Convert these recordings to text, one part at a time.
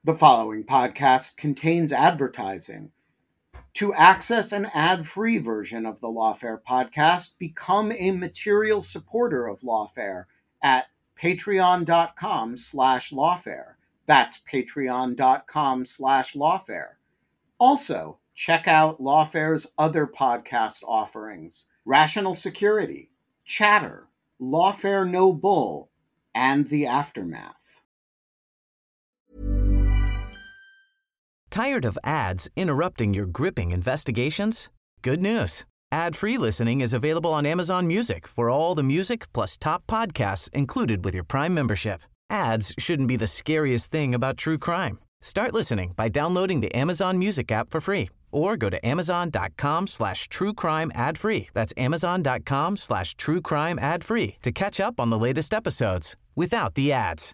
The following podcast contains advertising. To access an ad-free version of the Lawfare podcast, become a material supporter of Lawfare at patreon.com/lawfare. That's patreon.com/lawfare. Also, check out Lawfare's other podcast offerings: Rational Security, Chatter, Lawfare No Bull, and The Aftermath. Tired of ads interrupting your gripping investigations? Good news. Ad-free listening is available on Amazon Music for all the music plus top podcasts included with your Prime membership. Ads shouldn't be the scariest thing about true crime. Start listening by downloading the Amazon Music app for free or go to amazon.com/truecrime ad-free. That's amazon.com/truecrime ad-free to catch up on the latest episodes without the ads.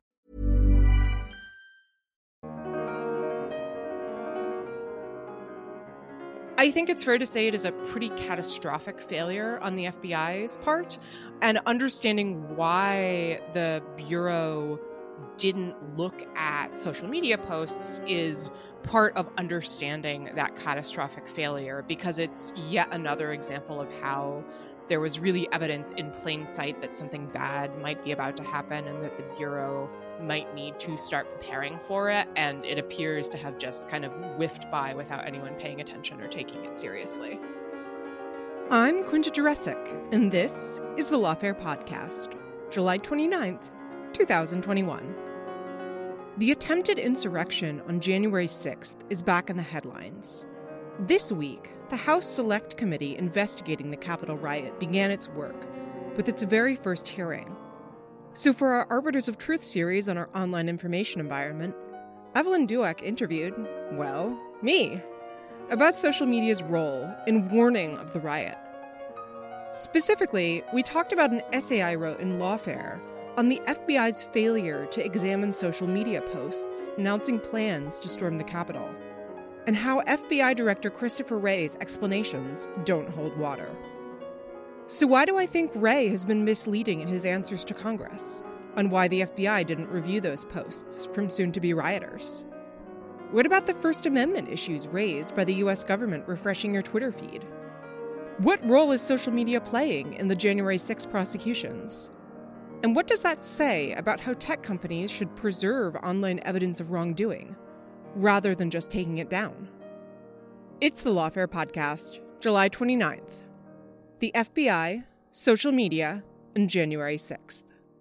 I think it's fair to say it is a pretty catastrophic failure on the FBI's part, and understanding why the Bureau didn't look at social media posts is part of understanding that catastrophic failure, because it's yet another example of how there was really evidence in plain sight that something bad might be about to happen and that the Bureau might need to start preparing for it, and it appears to have just kind of whiffed by without anyone paying attention or taking it seriously. I'm Quinta Jurecic, and this is the Lawfare Podcast, July 29th, 2021. The attempted insurrection on January 6th is back in the headlines. This week, the House Select Committee investigating the Capitol riot began its work with its very first hearing. So for our Arbiters of Truth series on our online information environment, Evelyn Douek interviewed, well, me, about social media's role in warning of the riot. Specifically, we talked about an essay I wrote in Lawfare on the FBI's failure to examine social media posts announcing plans to storm the Capitol, and how FBI Director Christopher Wray's explanations don't hold water. So why do I think Wray has been misleading in his answers to Congress on why the FBI didn't review those posts from soon-to-be rioters? What about the First Amendment issues raised by the U.S. government refreshing your Twitter feed? What role is social media playing in the January 6 prosecutions? And what does that say about how tech companies should preserve online evidence of wrongdoing, rather than just taking it down? It's the Lawfare Podcast, July 29th. The FBI, social media, and January 6th.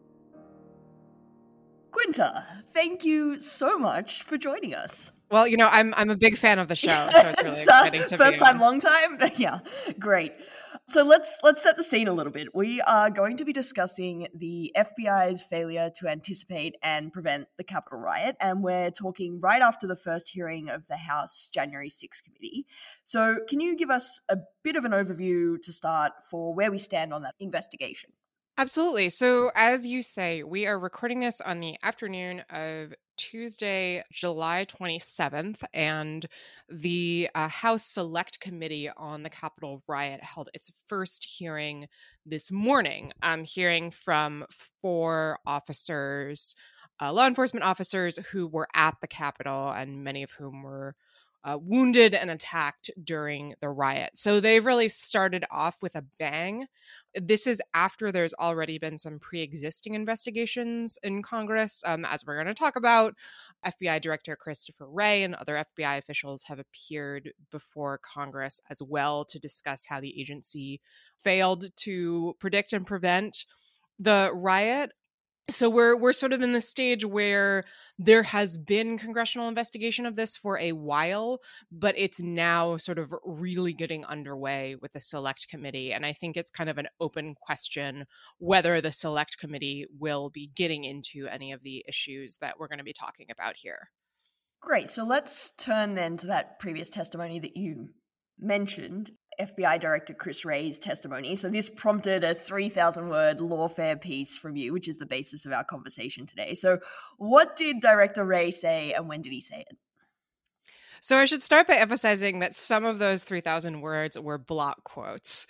Quinta, thank you so much for joining us. Well, you know, I'm a big fan of the show, so it's really exciting to be First time, long time? Yeah, great. So let's set the scene a little bit. We are going to be discussing the FBI's failure to anticipate and prevent the Capitol riot, and we're talking right after the first hearing of the House January 6 committee. So can you give us a bit of an overview to start for where we stand on that investigation? Absolutely. So as you say, we are recording this on the afternoon of Tuesday, July 27th, and the House Select Committee on the Capitol riot held its first hearing this morning, hearing from 4 officers, law enforcement officers who were at the Capitol, and many of whom were wounded and attacked during the riot. So they've really started off with a bang. This is after there's already been some pre-existing investigations in Congress. As we're going to talk about, FBI Director Christopher Wray and other FBI officials have appeared before Congress as well to discuss how the agency failed to predict and prevent the riot. So we're sort of in the stage where there has been congressional investigation of this for a while, but it's now sort of really getting underway with the Select Committee. And I think it's kind of an open question whether the Select Committee will be getting into any of the issues that we're going to be talking about here. Great. So let's turn then to that previous testimony that you mentioned, FBI Director Chris Wray's testimony. So this prompted a 3,000-word lawfare piece from you, which is the basis of our conversation today. So what did Director Wray say, and when did he say it? So I should start by emphasizing that some of those 3,000 words were block quotes.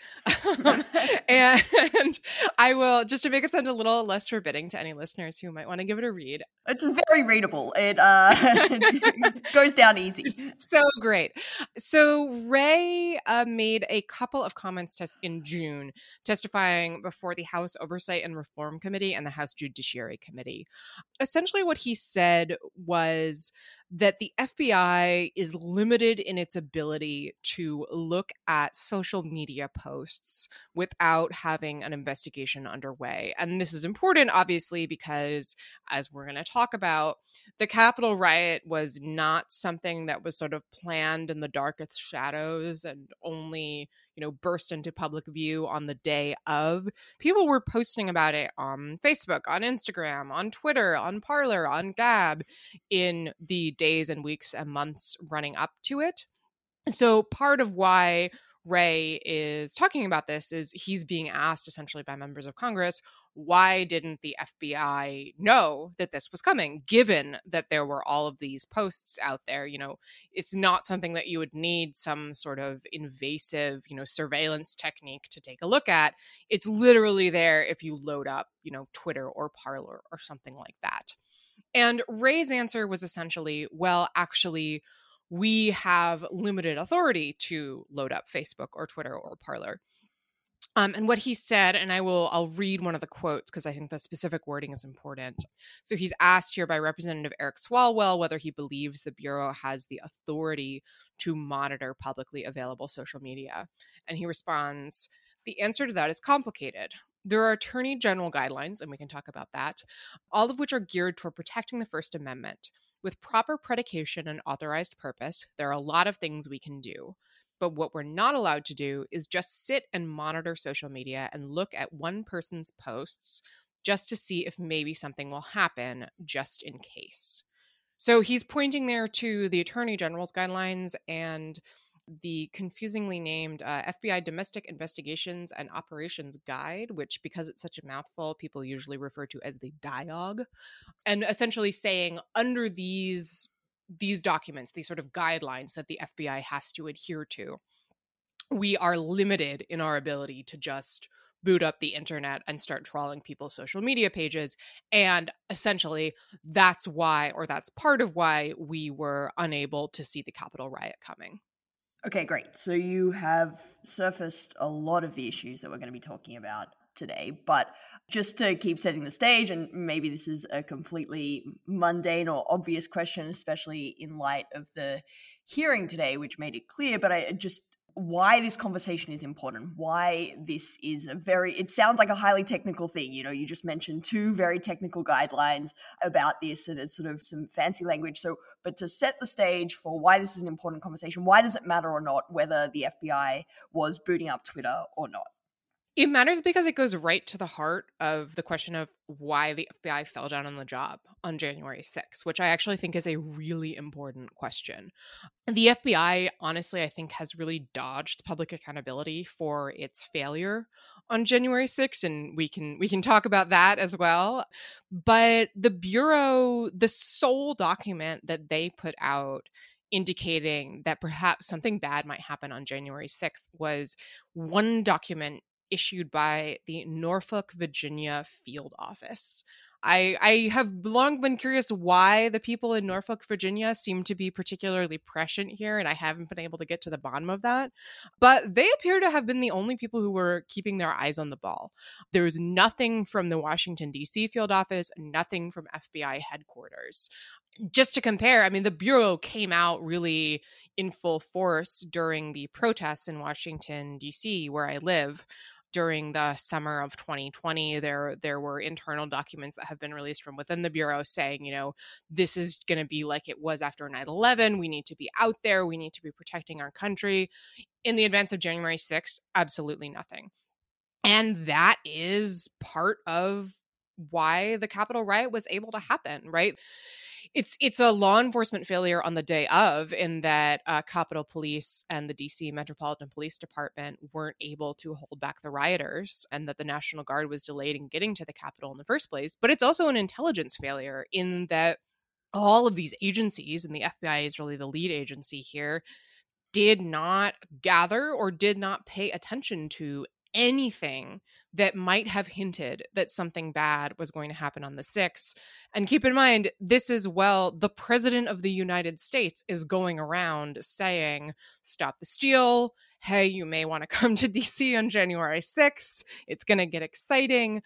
And I will, just to make it sound a little less forbidding to any listeners who might want to give it a read. It's very readable. It goes down easy. It's so great. So Wray made a couple of comments in June, testifying before the House Oversight and Reform Committee and the House Judiciary Committee. Essentially what he said was that the FBI is limited in its ability to look at social media posts without having an investigation underway. And this is important, obviously, because as we're going to talk about, the Capitol riot was not something that was sort of planned in the darkest shadows and only, burst into public view on the day of. People were posting about it on Facebook, on Instagram, on Twitter, on Parler, on Gab in the days and weeks and months running up to it. So part of why Wray is talking about this is he's being asked essentially by members of Congress, why didn't the FBI know that this was coming, given that there were all of these posts out there? It's not something that you would need some sort of invasive, surveillance technique to take a look at. It's literally there if you load up, Twitter or Parler or something like that. And Wray's answer was essentially, well, actually, we have limited authority to load up Facebook or Twitter or Parler. And what he said, and I'll read one of the quotes because I think the specific wording is important. So he's asked here by Representative Eric Swalwell whether he believes the Bureau has the authority to monitor publicly available social media. And he responds, the answer to that is complicated. There are Attorney General guidelines, and we can talk about that, all of which are geared toward protecting the First Amendment. With proper predication and authorized purpose, there are a lot of things we can do. But what we're not allowed to do is just sit and monitor social media and look at one person's posts just to see if maybe something will happen just in case. So he's pointing there to the Attorney General's guidelines and the confusingly named FBI Domestic Investigations and Operations Guide, which, because it's such a mouthful, people usually refer to as the DIOG, and essentially saying under these documents, these sort of guidelines that the FBI has to adhere to, we are limited in our ability to just boot up the internet and start trawling people's social media pages. And essentially, that's why, or that's part of why, we were unable to see the Capitol riot coming. Okay, great. So you have surfaced a lot of the issues that we're going to be talking about today, but just to keep setting the stage, and maybe this is a completely mundane or obvious question, especially in light of the hearing today, which made it clear, but why this conversation is important, why this is it sounds like a highly technical thing. You just mentioned two very technical guidelines about this, and it's sort of some fancy language. So, but to set the stage for why this is an important conversation, why does it matter or not whether the FBI was booting up Twitter or not? It matters because it goes right to the heart of the question of why the FBI fell down on the job on January 6th, which I actually think is a really important question. The FBI, honestly, I think has really dodged public accountability for its failure on January 6th, and we can talk about that as well. But the Bureau, the sole document that they put out indicating that perhaps something bad might happen on January 6th was one document issued by the Norfolk, Virginia field office. I have long been curious why the people in Norfolk, Virginia seem to be particularly prescient here, and I haven't been able to get to the bottom of that. But they appear to have been the only people who were keeping their eyes on the ball. There was nothing from the Washington, D.C. field office, nothing from FBI headquarters. Just to compare, the Bureau came out really in full force during the protests in Washington, D.C., where I live. During the summer of 2020, there were internal documents that have been released from within the Bureau saying, this is going to be like it was after 9/11. We need to be out there. We need to be protecting our country. In the advance of January 6th, absolutely nothing. And that is part of why the Capitol riot was able to happen, right? It's a law enforcement failure on the day of, in that Capitol Police and the DC Metropolitan Police Department weren't able to hold back the rioters, and that the National Guard was delayed in getting to the Capitol in the first place. But it's also an intelligence failure in that all of these agencies, and the FBI is really the lead agency here, did not gather or did not pay attention to anything that might have hinted that something bad was going to happen on the 6th. And keep in mind, this is, well, the president of the United States is going around saying, stop the steal. Hey, you may want to come to DC on January 6th. It's going to get exciting.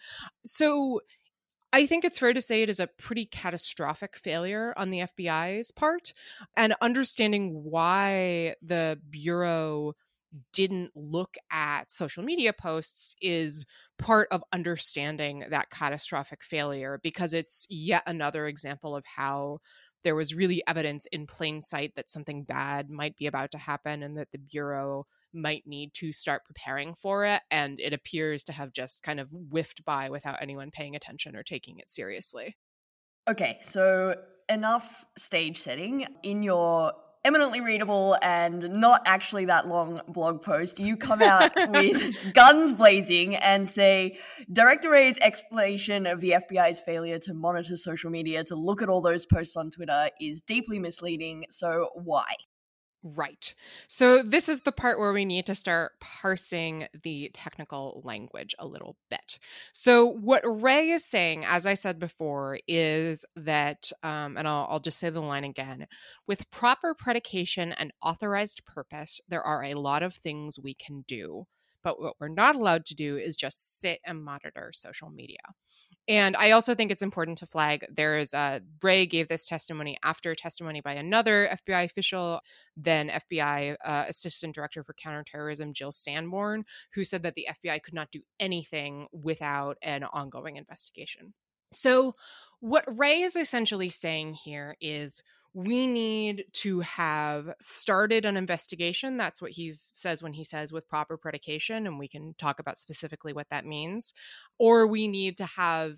So I think it's fair to say it is a pretty catastrophic failure on the FBI's part, and understanding why the Bureau didn't look at social media posts is part of understanding that catastrophic failure, because it's yet another example of how there was really evidence in plain sight that something bad might be about to happen and that the Bureau might need to start preparing for it. And it appears to have just kind of whiffed by without anyone paying attention or taking it seriously. Okay, so enough stage setting. In your eminently readable and not actually that long blog post, you come out with guns blazing and say, Director Wray's explanation of the FBI's failure to monitor social media, to look at all those posts on Twitter, is deeply misleading. So why? Right. So this is the part where we need to start parsing the technical language a little bit. So what Wray is saying, as I said before, is that, and I'll just say the line again, with proper predication and authorized purpose, there are a lot of things we can do. But what we're not allowed to do is just sit and monitor social media. And I also think it's important to flag, Wray gave this testimony after testimony by another FBI official, then FBI Assistant Director for Counterterrorism, Jill Sanborn, who said that the FBI could not do anything without an ongoing investigation. So what Wray is essentially saying here is, we need to have started an investigation. That's what he says when he says with proper predication, and we can talk about specifically what that means. Or we need to have,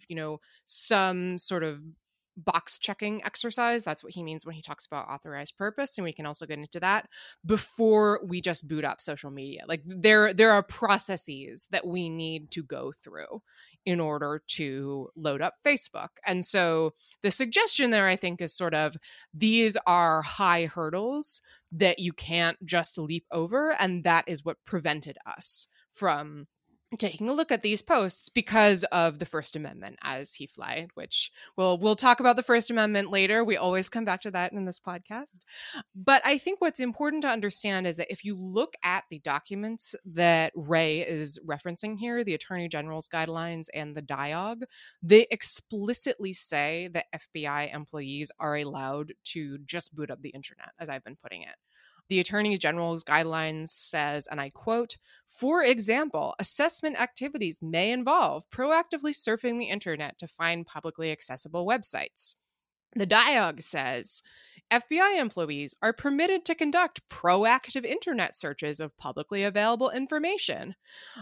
some sort of box checking exercise. That's what he means when he talks about authorized purpose, and we can also get into that before we just boot up social media. Like there are processes that we need to go through in order to load up Facebook. And so the suggestion there, I think, is sort of, these are high hurdles that you can't just leap over, and that is what prevented us from taking a look at these posts because of the First Amendment, as he flagged, which we'll talk about the First Amendment later. We always come back to that in this podcast. But I think what's important to understand is that if you look at the documents that Wray is referencing here, the Attorney General's guidelines and the DIOG, they explicitly say that FBI employees are allowed to just boot up the internet, as I've been putting it. The Attorney General's guidelines says, and I quote, "For example, assessment activities may involve proactively surfing the internet to find publicly accessible websites." The DIOG says, FBI employees are permitted to conduct proactive internet searches of publicly available information.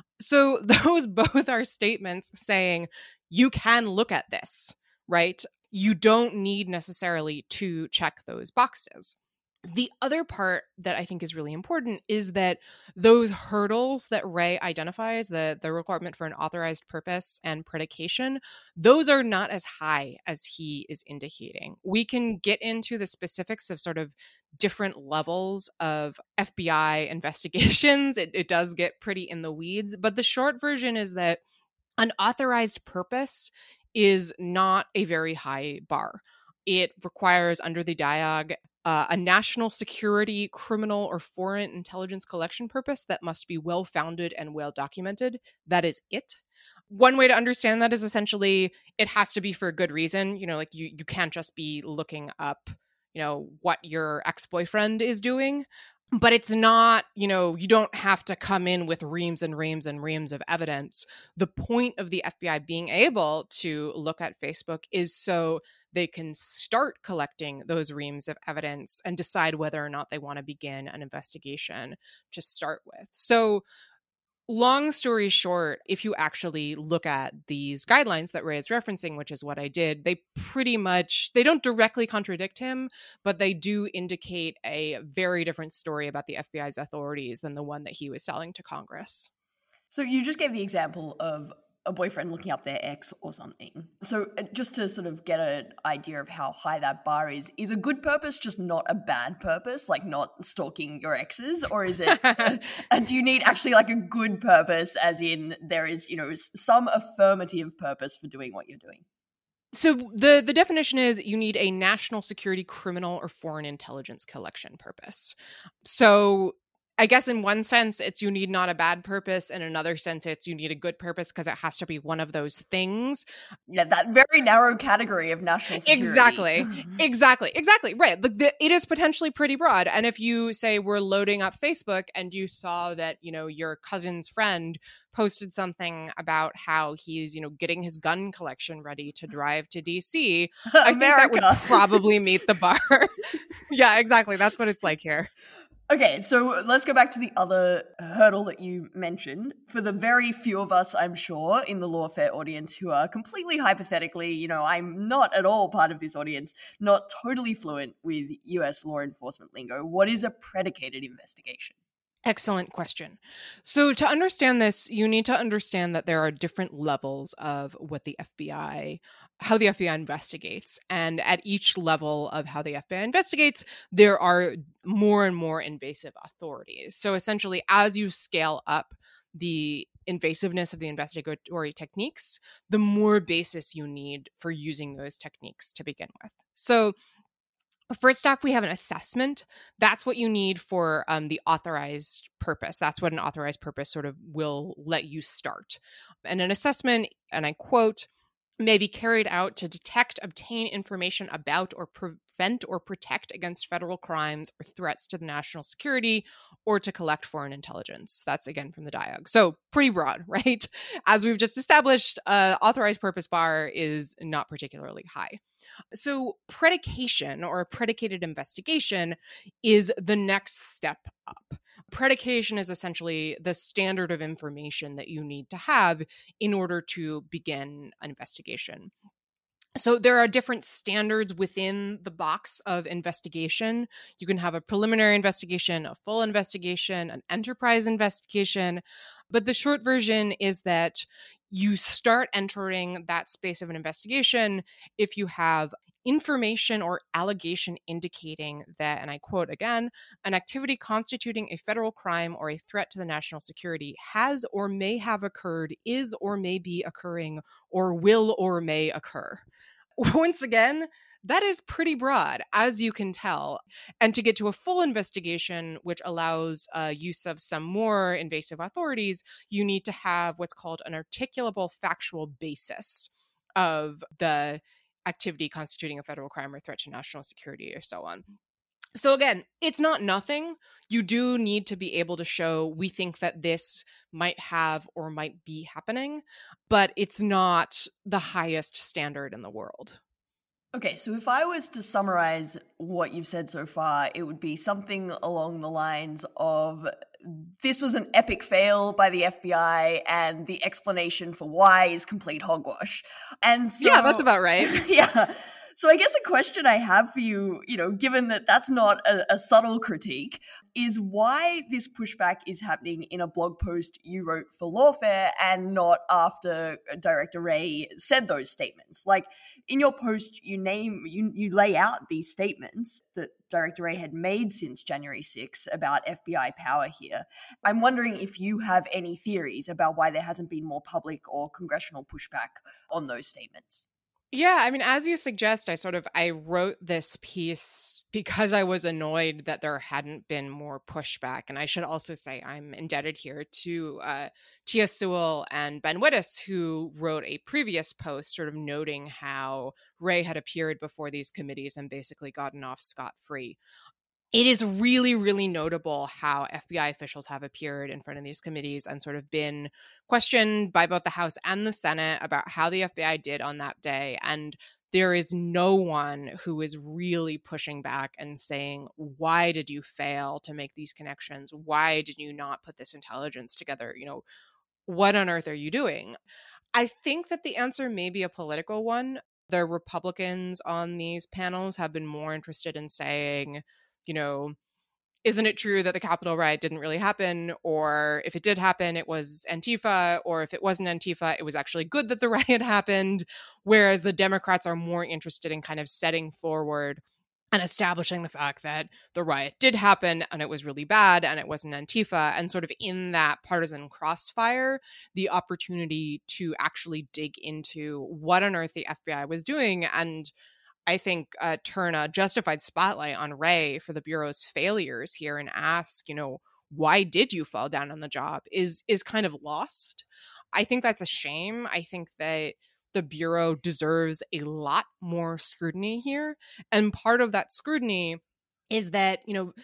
So those both are statements saying you can look at this, right? You don't need necessarily to check those boxes. The other part that I think is really important is that those hurdles that Wray identifies, the requirement for an authorized purpose and predication, those are not as high as he is indicating. We can get into the specifics of sort of different levels of FBI investigations. It does get pretty in the weeds, but the short version is that an authorized purpose is not a very high bar. It requires, under the DIOG, a national security, criminal, or foreign intelligence collection purpose that must be well-founded and well-documented. That is it. One way to understand that is essentially it has to be for a good reason. Like you can't just be looking up, what your ex-boyfriend is doing. But it's not, you don't have to come in with reams and reams and reams of evidence. The point of the FBI being able to look at Facebook is so they can start collecting those reams of evidence and decide whether or not they want to begin an investigation to start with. So long story short, if you actually look at these guidelines that Wray is referencing, which is what I did, they don't directly contradict him, but they do indicate a very different story about the FBI's authorities than the one that he was selling to Congress. So you just gave the example of a boyfriend looking up their ex or something. So just to sort of get an idea of how high that bar is a good purpose just not a bad purpose, like not stalking your exes? Or is it, do you need actually like a good purpose as in there is, some affirmative purpose for doing what you're doing? So the definition is you need a national security, criminal, or foreign intelligence collection purpose. So I guess in one sense, it's you need not a bad purpose. In another sense, it's you need a good purpose because it has to be one of those things. Yeah, that very narrow category of national security. Exactly. Right. It is potentially pretty broad. And if you say we're loading up Facebook and you saw that, your cousin's friend posted something about how he's, getting his gun collection ready to drive to DC, I think that would probably meet the bar. Yeah, exactly. That's what it's like here. Okay, so let's go back to the other hurdle that you mentioned. For the very few of us, I'm sure, in the Lawfare audience who are completely hypothetically, I'm not at all part of this audience, not totally fluent with US law enforcement lingo. What is a predicated investigation? Excellent question. So to understand this, you need to understand that there are different levels of how the FBI investigates. And at each level of how the FBI investigates, there are more and more invasive authorities. So essentially, as you scale up the invasiveness of the investigatory techniques, the more basis you need for using those techniques to begin with. So first off, we have an assessment. That's what you need for the authorized purpose. That's what an authorized purpose sort of will let you start. And an assessment, and I quote, may be carried out to detect, obtain information about, or prevent or protect against federal crimes or threats to the national security, or to collect foreign intelligence. That's again from the Diag. So pretty broad, right? As we've just established, authorized purpose bar is not particularly high. So predication or a predicated investigation is the next step up. Predication is essentially the standard of information that you need to have in order to begin an investigation. So there are different standards within the box of investigation. You can have a preliminary investigation, a full investigation, an enterprise investigation. But the short version is that you start entering that space of an investigation if you have information or allegation indicating that, and I quote again, an activity constituting a federal crime or a threat to the national security has or may have occurred, is or may be occurring, or will or may occur. Once again, that is pretty broad, as you can tell. And to get to a full investigation, which allows use of some more invasive authorities, you need to have what's called an articulable factual basis of the activity constituting a federal crime or threat to national security or so on. So again, it's not nothing. You do need to be able to show we think that this might have or might be happening, but it's not the highest standard in the world. Okay, so if I was to summarize what you've said so far, it would be something along the lines of this was an epic fail by the FBI and the explanation for why is complete hogwash. And so, yeah, that's about right. Yeah. So I guess a question I have for you, given that that's not a subtle critique, is why this pushback is happening in a blog post you wrote for Lawfare and not after Director Wray said those statements. Like in your post, you lay out these statements that Director Wray had made since January 6 about FBI power here. I'm wondering if you have any theories about why there hasn't been more public or congressional pushback on those statements. Yeah, I mean, as you suggest, I wrote this piece because I was annoyed that there hadn't been more pushback. And I should also say I'm indebted here to Tia Sewell and Ben Wittes, who wrote a previous post sort of noting how Wray had appeared before these committees and basically gotten off scot-free. It is really, really notable how FBI officials have appeared in front of these committees and sort of been questioned by both the House and the Senate about how the FBI did on that day. And there is no one who is really pushing back and saying, why did you fail to make these connections? Why did you not put this intelligence together? What on earth are you doing? I think that the answer may be a political one. The Republicans on these panels have been more interested in saying, isn't it true that the Capitol riot didn't really happen? Or if it did happen, it was Antifa. Or if it wasn't Antifa, it was actually good that the riot happened. Whereas the Democrats are more interested in kind of setting forward and establishing the fact that the riot did happen and it was really bad and it wasn't Antifa. And sort of in that partisan crossfire, the opportunity to actually dig into what on earth the FBI was doing and I think turn a justified spotlight on Wray for the Bureau's failures here and ask, why did you fall down on the job is kind of lost. I think that's a shame. I think that the Bureau deserves a lot more scrutiny here. And part of that scrutiny is that,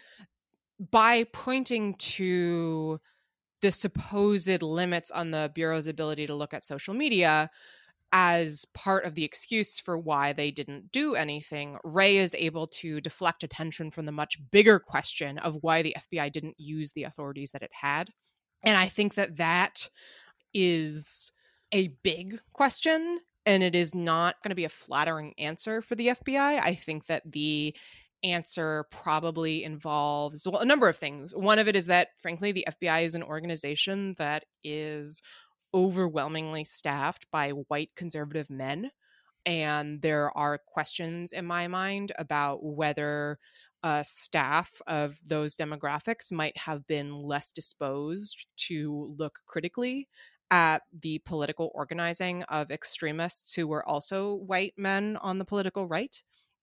by pointing to the supposed limits on the Bureau's ability to look at social media, as part of the excuse for why they didn't do anything, Wray is able to deflect attention from the much bigger question of why the FBI didn't use the authorities that it had. And I think that is a big question, and it is not going to be a flattering answer for the FBI. I think that the answer probably involves, a number of things. One of it is that, frankly, the FBI is an organization that is overwhelmingly staffed by white conservative men. And there are questions in my mind about whether staff of those demographics might have been less disposed to look critically at the political organizing of extremists who were also white men on the political right.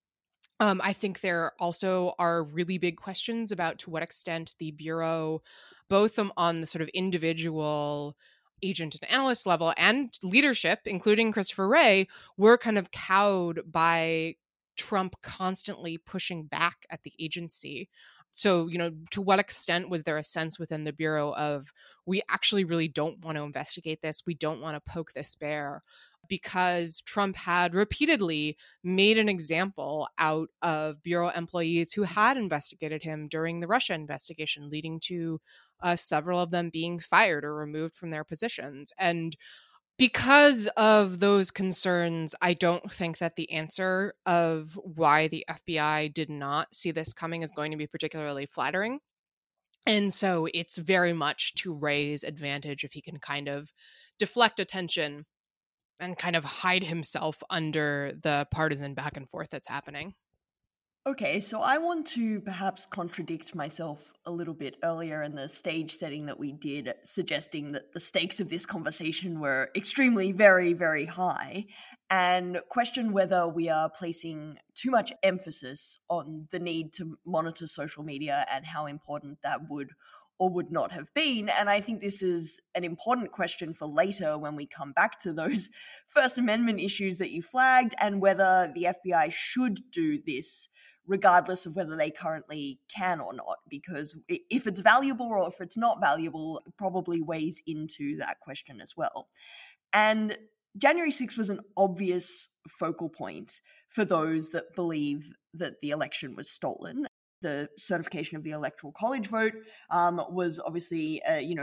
I think there also are really big questions about to what extent the Bureau, both on the sort of individual agent and analyst level and leadership, including Christopher Wray, were kind of cowed by Trump constantly pushing back at the agency. So, to what extent was there a sense within the Bureau of, we actually really don't want to investigate this, we don't want to poke this bear, because Trump had repeatedly made an example out of Bureau employees who had investigated him during the Russia investigation, leading to several of them being fired or removed from their positions. And because of those concerns, I don't think that the answer of why the FBI did not see this coming is going to be particularly flattering. And so it's very much to Wray's advantage if he can kind of deflect attention and kind of hide himself under the partisan back and forth that's happening. Okay, so I want to perhaps contradict myself a little bit earlier in the stage setting that we did, suggesting that the stakes of this conversation were extremely, very, very high, and question whether we are placing too much emphasis on the need to monitor social media and how important that would or would not have been. And I think this is an important question for later when we come back to those First Amendment issues that you flagged and whether the FBI should do this regardless of whether they currently can or not, because if it's valuable or if it's not valuable, it probably weighs into that question as well. And January 6th was an obvious focal point for those that believe that the election was stolen. The certification of the Electoral College vote was obviously,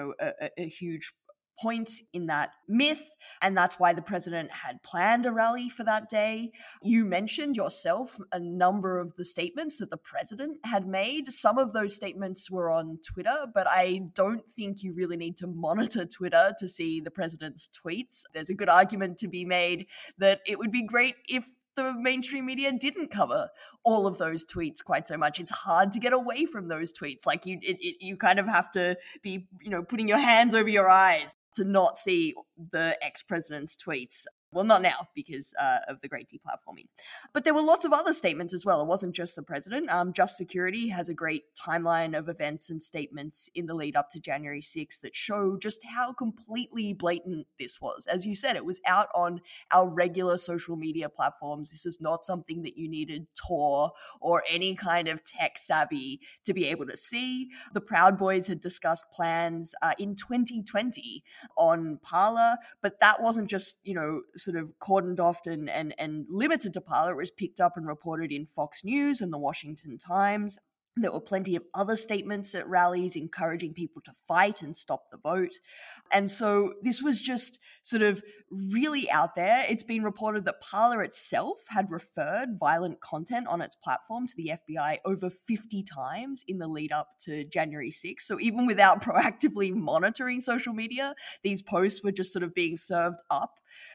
a huge point in that myth, and that's why the president had planned a rally for that day. You mentioned yourself a number of the statements that the president had made. Some of those statements were on Twitter, but I don't think you really need to monitor Twitter to see the president's tweets. There's a good argument to be made that it would be great if the mainstream media didn't cover all of those tweets quite so much. It's hard to get away from those tweets. Like you kind of have to be, putting your hands over your eyes to not see the ex-president's tweets. Well, not now because of the great deplatforming. But there were lots of other statements as well. It wasn't just the president. Just Security has a great timeline of events and statements in the lead up to January 6th that show just how completely blatant this was. As you said, it was out on our regular social media platforms. This is not something that you needed Tor or any kind of tech savvy to be able to see. The Proud Boys had discussed plans in 2020 on Parler, but that wasn't just, sort of cordoned off and limited to Parler. It was picked up and reported in Fox News and the Washington Times. There were plenty of other statements at rallies encouraging people to fight and stop the vote. And so this was just sort of really out there. It's been reported that Parler itself had referred violent content on its platform to the FBI over 50 times in the lead up to January 6th. So even without proactively monitoring social media, these posts were just sort of being served up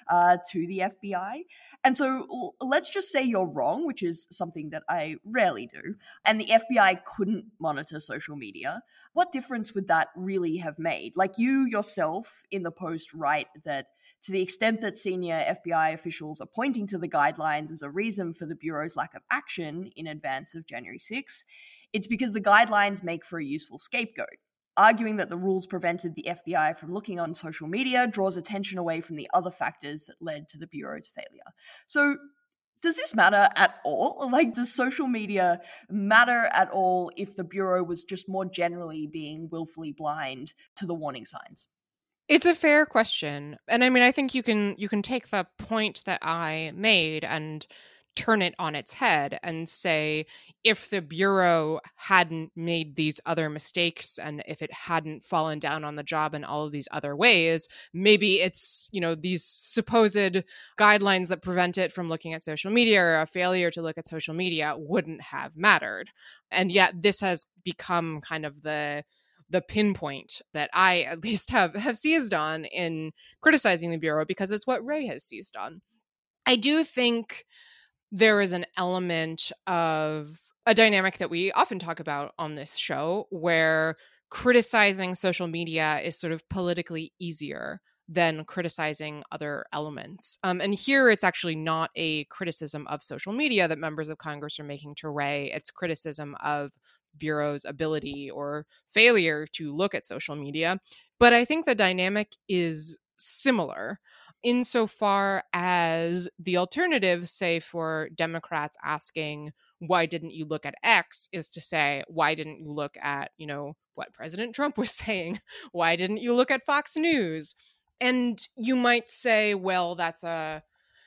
to the FBI. And so let's just say you're wrong, which is something that I rarely do, and the FBI couldn't monitor social media. What difference would that really have made? Like, you yourself in the post write that to the extent that senior FBI officials are pointing to the guidelines as a reason for the Bureau's lack of action in advance of January 6th, it's because the guidelines make for a useful scapegoat. Arguing that the rules prevented the FBI from looking on social media draws attention away from the other factors that led to the Bureau's failure. So, does this matter at all? Like, does social media matter at all if the Bureau was just more generally being willfully blind to the warning signs? It's a fair question. And I mean, I think you can take the point that I made and turn it on its head and say, if the Bureau hadn't made these other mistakes and if it hadn't fallen down on the job in all of these other ways, maybe it's, these supposed guidelines that prevent it from looking at social media or a failure to look at social media wouldn't have mattered. And yet this has become kind of the pinpoint that I at least have seized on in criticizing the Bureau, because it's what Wray has seized on. I do think there is an element of a dynamic that we often talk about on this show where criticizing social media is sort of politically easier than criticizing other elements. And here it's actually not a criticism of social media that members of Congress are making to Wray. It's criticism of Bureau's ability or failure to look at social media. But I think the dynamic is similar insofar as the alternative, say, for Democrats asking, why didn't you look at X, is to say, why didn't you look at, what President Trump was saying? Why didn't you look at Fox News? And you might say, well, that's a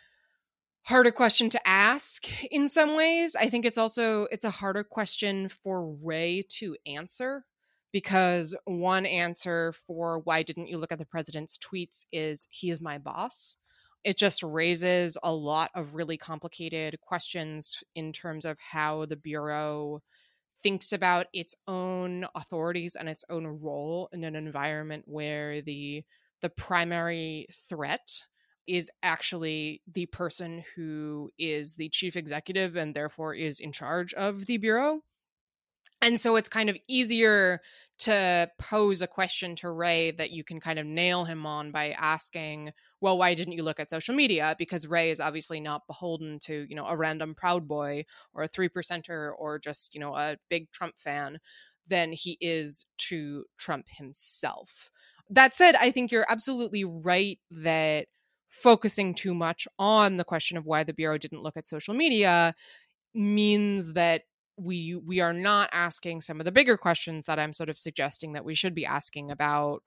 harder question to ask in some ways. I think it's a harder question for Wray to answer, because one answer for why didn't you look at the president's tweets is he is my boss. It just raises a lot of really complicated questions in terms of how the Bureau thinks about its own authorities and its own role in an environment where the primary threat is actually the person who is the chief executive and therefore is in charge of the Bureau. And so it's kind of easier to pose a question to Wray that you can kind of nail him on by asking, well, why didn't you look at social media? Because Wray is obviously not beholden to, a random Proud Boy or a 3%er or just, a big Trump fan than he is to Trump himself. That said, I think you're absolutely right that focusing too much on the question of why the Bureau didn't look at social media means that we are not asking some of the bigger questions that I'm sort of suggesting that we should be asking about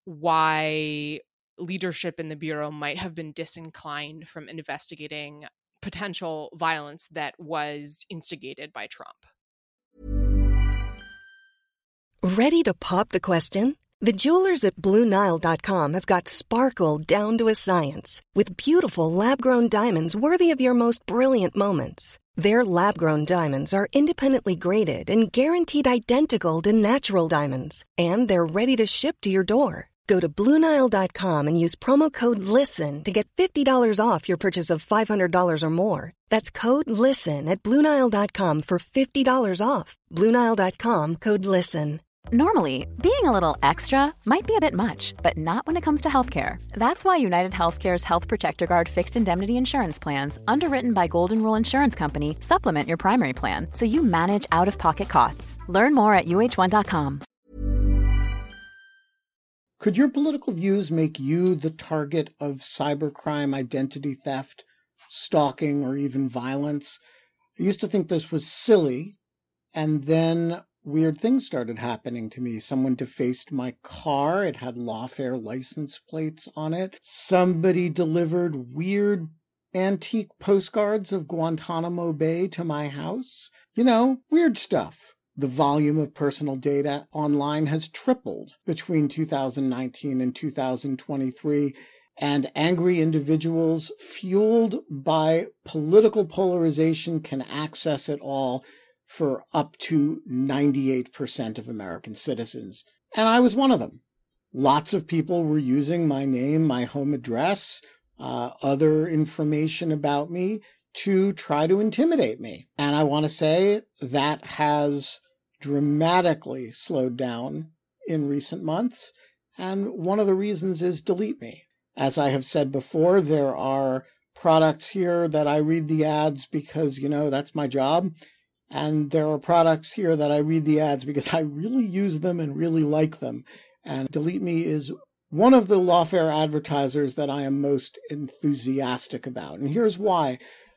why leadership in the Bureau might have been disinclined from investigating potential violence that was instigated by Trump. Ready to pop the question? The jewelers at BlueNile.com have got sparkle down to a science with beautiful lab-grown diamonds worthy of your most brilliant moments. Their lab-grown diamonds are independently graded and guaranteed identical to natural diamonds, and they're ready to ship to your door. Go to BlueNile.com and use promo code LISTEN to get $50 off your purchase of $500 or more. That's code LISTEN at BlueNile.com for $50 off. BlueNile.com, code LISTEN. Normally, being a little extra might be a bit much, but not when it comes to healthcare. That's why United Healthcare's Health Protector Guard fixed indemnity insurance plans, underwritten by Golden Rule Insurance Company, supplement your primary plan so you manage out-of-pocket costs. Learn more at UH1.com. Could your political views make you the target of cybercrime, identity theft, stalking, or even violence? I used to think this was silly, and then weird things started happening to me. Someone defaced my car. It had Lawfare license plates on it. Somebody delivered weird antique postcards of Guantanamo Bay to my house. Weird stuff. The volume of personal data online has tripled between 2019 and 2023, and angry individuals fueled by political polarization can access it all for up to 98% of American citizens. And I was one of them. Lots of people were using my name, my home address, other information about me to try to intimidate me. And I want to say that has dramatically slowed down in recent months. And one of the reasons is Delete Me. As I have said before, there are products here that I read the ads because, that's my job. And there are products here that I read the ads because I really use them and really like them. And Delete Me is one of the Lawfare advertisers that I am most enthusiastic about. And here's why.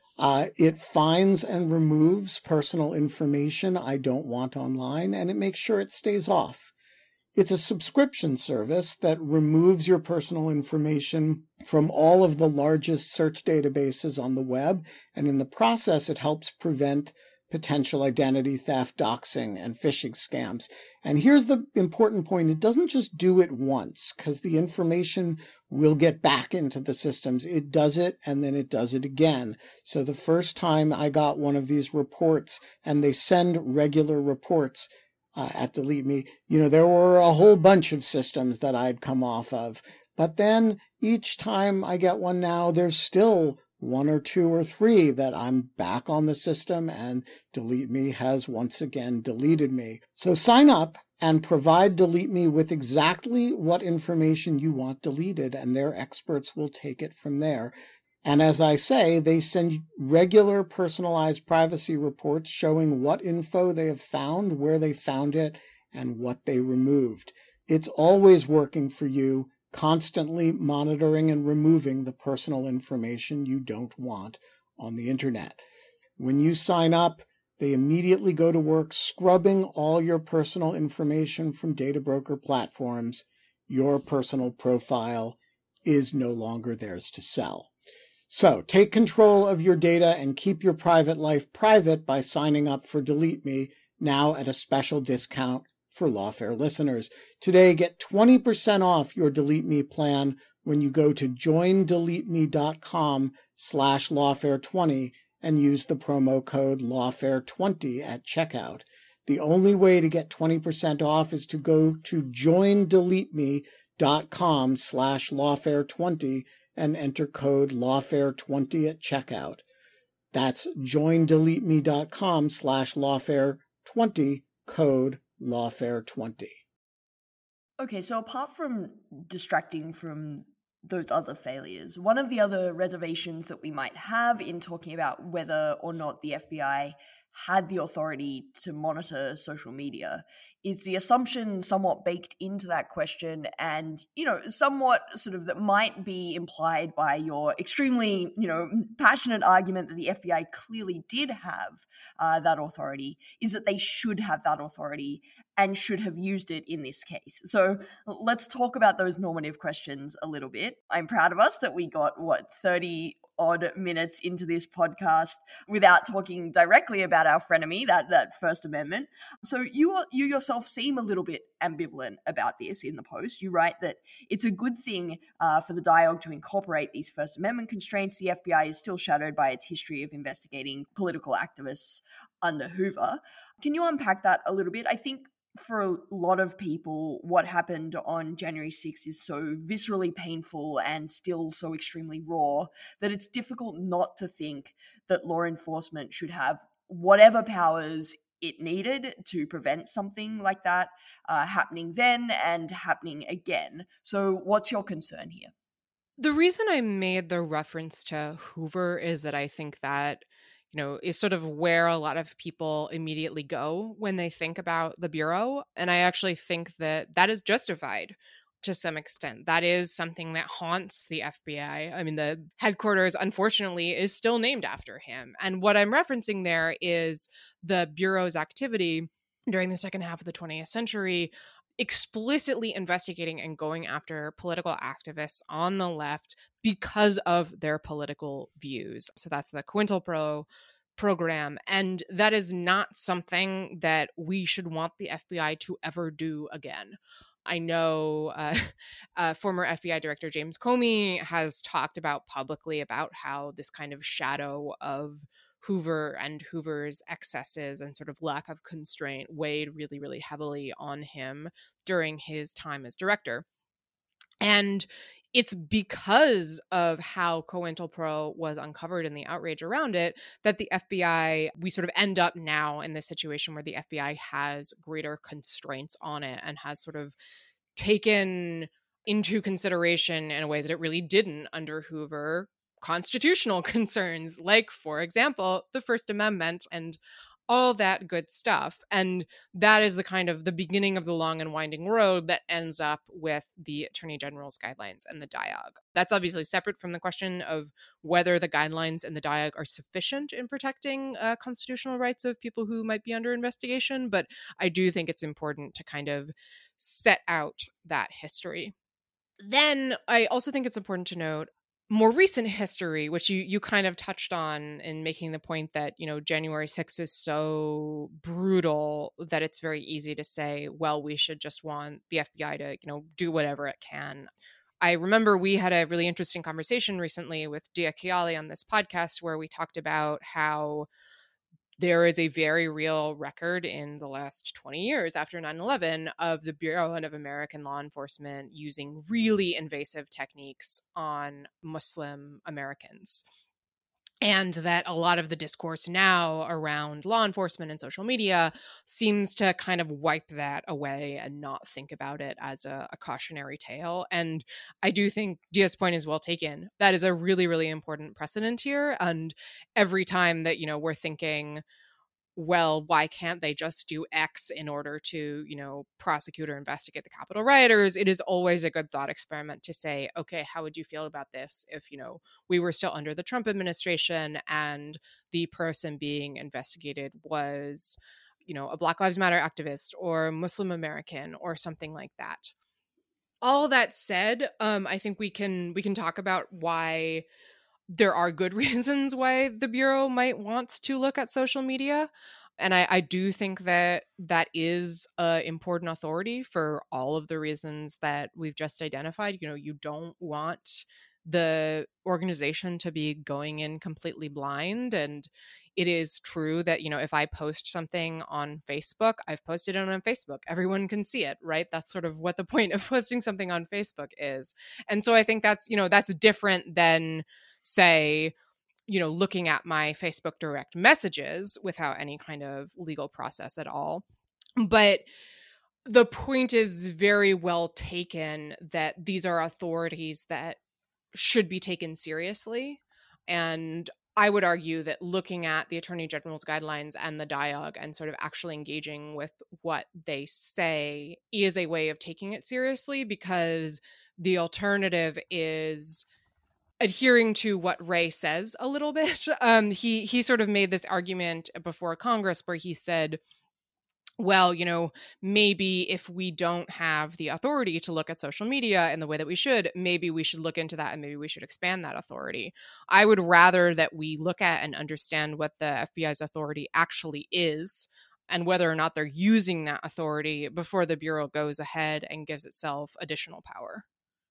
It finds and removes personal information I don't want online, and it makes sure it stays off. It's a subscription service that removes your personal information from all of the largest search databases on the web, and in the process, it helps prevent potential identity theft, doxing, and phishing scams. And here's the important point. It doesn't just do it once, because the information will get back into the systems. It does it, and then it does it again. So the first time I got one of these reports, and they send regular reports at Delete Me, there were a whole bunch of systems that I'd come off of. But then each time I get one now, there's still one or two or three that I'm back on the system, and Delete Me has once again deleted me. So sign up and provide Delete Me with exactly what information you want deleted, and their experts will take it from there. And as I say, they send regular personalized privacy reports showing what info they have found, where they found it, and what they removed. It's always working for you, constantly monitoring and removing the personal information you don't want on the internet. When you sign up, they immediately go to work scrubbing all your personal information from data broker platforms. Your personal profile is no longer theirs to sell. So take control of your data and keep your private life private by signing up for Delete Me, now at a special discount for Lawfare listeners. Today, get 20% off your Delete Me plan when you go to joindeleteme.com/Lawfare20 and use the promo code Lawfare20 at checkout. The only way to get 20% off is to go to joindeleteme.com/Lawfare20 and enter code Lawfare20 at checkout. That's joindeleteme.com/Lawfare20, code Lawfare20. Okay, so apart from distracting from those other failures, one of the other reservations that we might have in talking about whether or not the FBI had the authority to monitor social media is the assumption somewhat baked into that question and, somewhat sort of that might be implied by your extremely, passionate argument that the FBI clearly did have that authority, is that they should have that authority and should have used it in this case. So let's talk about those normative questions a little bit. I'm proud of us that we got, 30 odd minutes into this podcast without talking directly about our frenemy, that First Amendment. So you yourself seem a little bit ambivalent about this in the post. You write that it's a good thing for the dialogue to incorporate these First Amendment constraints. The FBI is still shadowed by its history of investigating political activists under Hoover. Can you unpack that a little bit? I think for a lot of people, what happened on January 6th is so viscerally painful and still so extremely raw that it's difficult not to think that law enforcement should have whatever powers it needed to prevent something like that happening then and happening again. So what's your concern here? The reason I made the reference to Hoover is that I think that is sort of where a lot of people immediately go when they think about the Bureau. And I actually think that that is justified to some extent. That is something that haunts the FBI. I mean, the headquarters, unfortunately, is still named after him. And what I'm referencing there is the Bureau's activity during the second half of the 20th century, explicitly investigating and going after political activists on the left because of their political views. So that's the COINTELPRO program. And that is not something that we should want the FBI to ever do again. I know former FBI Director James Comey has talked about publicly about how this kind of shadow of Hoover and Hoover's excesses and sort of lack of constraint weighed really, really heavily on him during his time as director. And it's because of how COINTELPRO was uncovered and the outrage around it that the FBI, we sort of end up now in this situation where the FBI has greater constraints on it and has sort of taken into consideration in a way that it really didn't under Hoover constitutional concerns, like, for example, the First Amendment and all that good stuff. And that is the kind of the beginning of the long and winding road that ends up with the Attorney General's guidelines and the DIOG. That's obviously separate from the question of whether the guidelines and the DIOG are sufficient in protecting constitutional rights of people who might be under investigation. But I do think it's important to kind of set out that history. Then I also think it's important to note more recent history, which you kind of touched on in making the point that, you know, January 6th is so brutal that it's very easy to say, well, we should just want the FBI to, you know, do whatever it can. I remember we had a really interesting conversation recently with Dia Kiali on this podcast where we talked about how there is a very real record in the last 20 years after 9/11 of the Bureau of American Law Enforcement using really invasive techniques on Muslim Americans. And that a lot of the discourse now around law enforcement and social media seems to kind of wipe that away and not think about it as a cautionary tale. And I do think Dia's point is well taken. That is a really, really important precedent here. And every time that, you know, we're thinking, well, why can't they just do X in order to, you know, prosecute or investigate the Capitol rioters? It is always a good thought experiment to say, okay, how would you feel about this if, you know, we were still under the Trump administration and the person being investigated was, you know, a Black Lives Matter activist or Muslim American or something like that. All that said, I think we can talk about why there are good reasons why the Bureau might want to look at social media. And I do think that that is an important authority for all of the reasons that we've just identified. You know, you don't want the organization to be going in completely blind. And it is true that, you know, if I post something on Facebook, I've posted it on Facebook. Everyone can see it, right? That's sort of what the point of posting something on Facebook is. And so I think that's, you know, that's different than, say, you know, looking at my Facebook direct messages without any kind of legal process at all. But the point is very well taken that these are authorities that should be taken seriously. And I would argue that looking at the Attorney General's guidelines and the DIOG and sort of actually engaging with what they say is a way of taking it seriously, because the alternative is adhering to what Wray says a little bit. He sort of made this argument before Congress where he said, well, you know, maybe if we don't have the authority to look at social media in the way that we should, maybe we should look into that and maybe we should expand that authority. I would rather that we look at and understand what the FBI's authority actually is and whether or not they're using that authority before the Bureau goes ahead and gives itself additional power.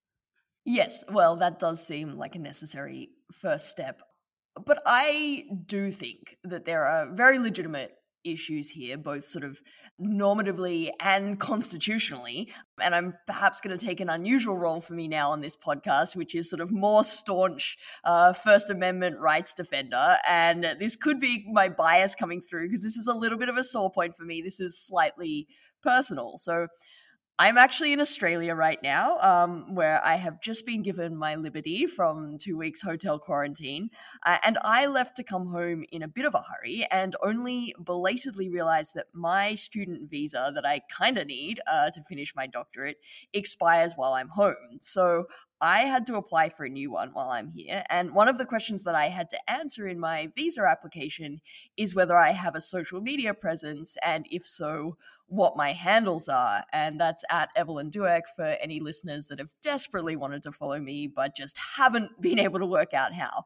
Yes, well, that does seem like a necessary first step. But I do think that there are very legitimate issues here, both sort of normatively and constitutionally. And I'm perhaps going to take an unusual role for me now on this podcast, which is sort of more staunch First Amendment rights defender. And this could be my bias coming through because this is a little bit of a sore point for me. This is slightly personal. So I'm actually in Australia right now, where I have just been given my liberty from 2 weeks hotel quarantine. And I left to come home in a bit of a hurry and only belatedly realized that my student visa that I kind of need to finish my doctorate expires while I'm home. So I had to apply for a new one while I'm here. And one of the questions that I had to answer in my visa application is whether I have a social media presence, and if so, what my handles are. And that's at Evelyn Douek for any listeners that have desperately wanted to follow me but just haven't been able to work out how.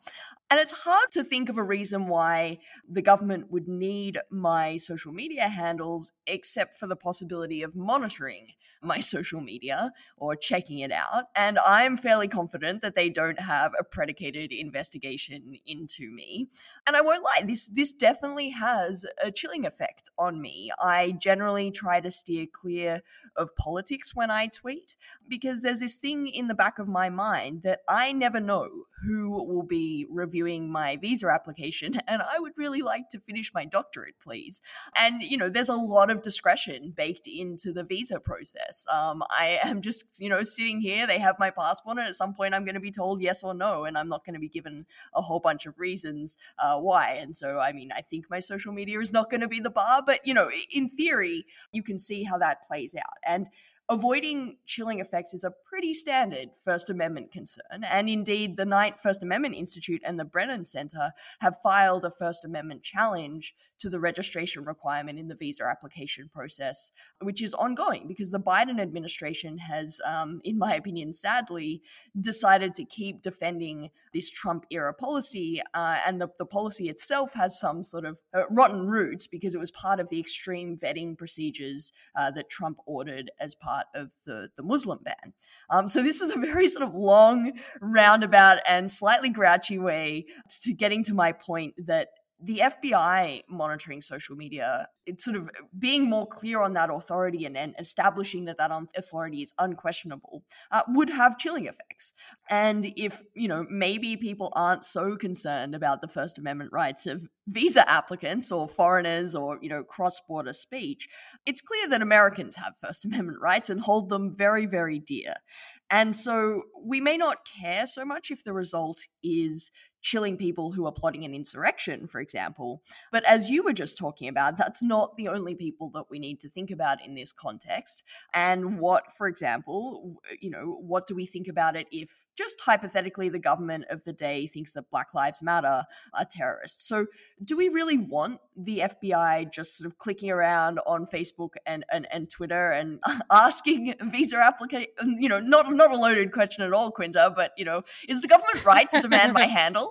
And it's hard to think of a reason why the government would need my social media handles except for the possibility of monitoring my social media or checking it out. And I'm fairly confident that they don't have a predicated investigation into me. And I won't lie, this definitely has a chilling effect on me. I generally try to steer clear of politics when I tweet because there's this thing in the back of my mind that I never know who will be reviewing my visa application, and I would really like to finish my doctorate, please. And, there's a lot of discretion baked into the visa process. I am just, sitting here, they have my passport, and at some point I'm going to be told yes or no, and I'm not going to be given a whole bunch of reasons why. And so, I think my social media is not going to be the bar, but, in theory, you can see how that plays out. And avoiding chilling effects is a pretty standard First Amendment concern, and indeed the Knight First Amendment Institute and the Brennan Center have filed a First Amendment challenge to the registration requirement in the visa application process, which is ongoing because the Biden administration has, in my opinion, sadly, decided to keep defending this Trump-era policy, and the policy itself has some sort of rotten roots because it was part of the extreme vetting procedures that Trump ordered as part of the Muslim ban. So this is a very sort of long, roundabout, and slightly grouchy way to getting to my point that the FBI monitoring social media, it's sort of being more clear on that authority and establishing that authority is unquestionable, would have chilling effects. And if, maybe people aren't so concerned about the First Amendment rights of visa applicants or foreigners or, cross-border speech, it's clear that Americans have First Amendment rights and hold them very, very dear. And so we may not care so much if the result is chilling people who are plotting an insurrection, for example. But as you were just talking about, that's not the only people that we need to think about in this context. And what, for example, what do we think about it if just hypothetically the government of the day thinks that Black Lives Matter are terrorists? So do we really want the FBI just sort of clicking around on Facebook and Twitter and asking visa applicants, not a loaded question at all, Quinta, but, is the government right to demand my handle?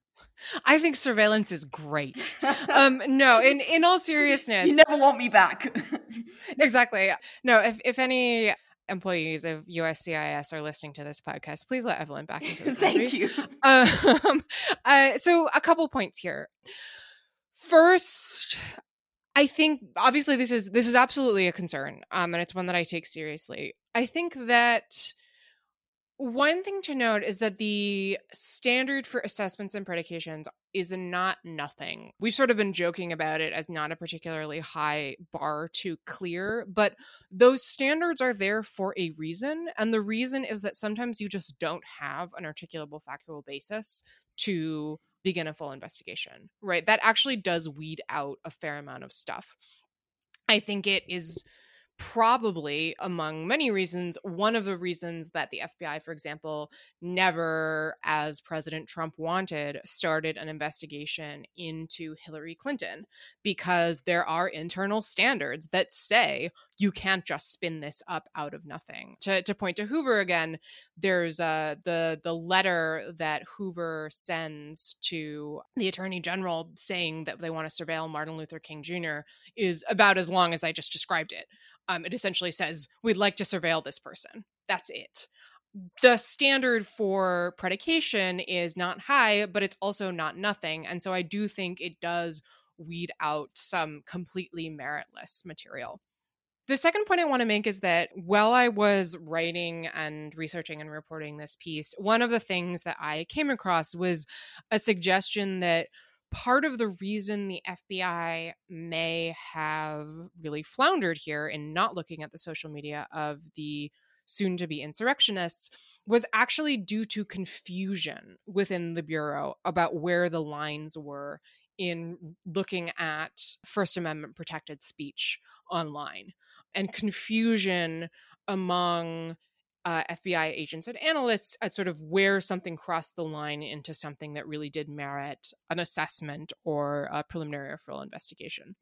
I think surveillance is great. No, in all seriousness. You never want me back. Exactly. No, if any employees of USCIS are listening to this podcast, please let Evelyn back into the country. Thank you. So a couple points here. First, I think obviously this is absolutely a concern, and it's one that I take seriously. I think that one thing to note is that the standard for assessments and predications is not nothing. We've sort of been joking about it as not a particularly high bar to clear, but those standards are there for a reason. And the reason is that sometimes you just don't have an articulable factual basis to begin a full investigation, right? That actually does weed out a fair amount of stuff. I think it is probably, among many reasons, one of the reasons that the FBI, for example, never, as President Trump wanted, started an investigation into Hillary Clinton, because there are internal standards that say you can't just spin this up out of nothing. To point to Hoover again, there's the letter that Hoover sends to the Attorney General saying that they want to surveil Martin Luther King Jr. is about as long as I just described it. It essentially says, we'd like to surveil this person. That's it. The standard for predication is not high, but it's also not nothing. And so I do think it does weed out some completely meritless material. The second point I want to make is that while I was writing and researching and reporting this piece, one of the things that I came across was a suggestion that part of the reason the FBI may have really floundered here in not looking at the social media of the soon-to-be insurrectionists was actually due to confusion within the Bureau about where the lines were in looking at First Amendment protected speech online, and confusion among FBI agents and analysts at sort of where something crossed the line into something that really did merit an assessment or a preliminary or full investigation.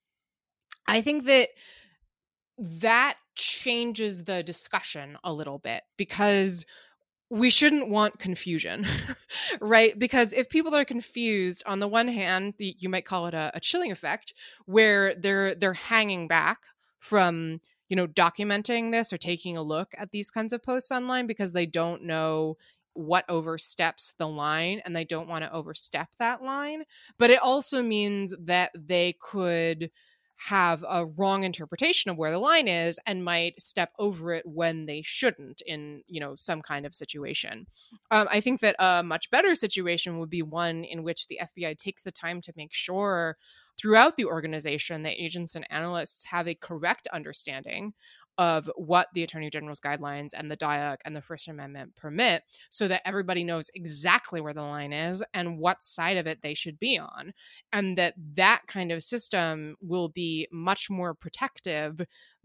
I think that changes the discussion a little bit, because we shouldn't want confusion, right? Because if people are confused, on the one hand, you might call it a chilling effect, where they're hanging back from, documenting this or taking a look at these kinds of posts online because they don't know what oversteps the line and they don't want to overstep that line. But it also means that they could have a wrong interpretation of where the line is and might step over it when they shouldn't in, some kind of situation. I think that a much better situation would be one in which the FBI takes the time to make sure throughout the organization that agents and analysts have a correct understanding of what the Attorney General's guidelines and the DIOC and the First Amendment permit, so that everybody knows exactly where the line is and what side of it they should be on. And that kind of system will be much more protective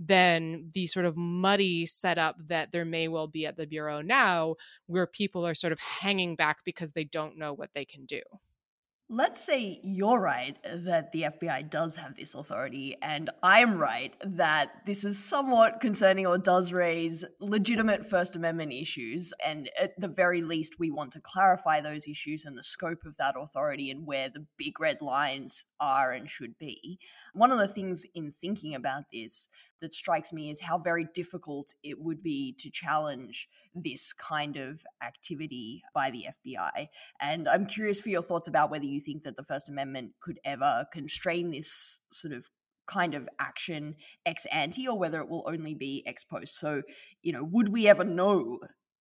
than the sort of muddy setup that there may well be at the Bureau now, where people are sort of hanging back because they don't know what they can do. Let's say you're right that the FBI does have this authority, and I'm right that this is somewhat concerning or does raise legitimate First Amendment issues, and at the very least we want to clarify those issues and the scope of that authority and where the big red lines are and should be. One of the things in thinking about this that strikes me is how very difficult it would be to challenge this kind of activity by the FBI. And I'm curious for your thoughts about whether you think that the First Amendment could ever constrain this sort of kind of action ex ante, or whether it will only be ex post. So, would we ever know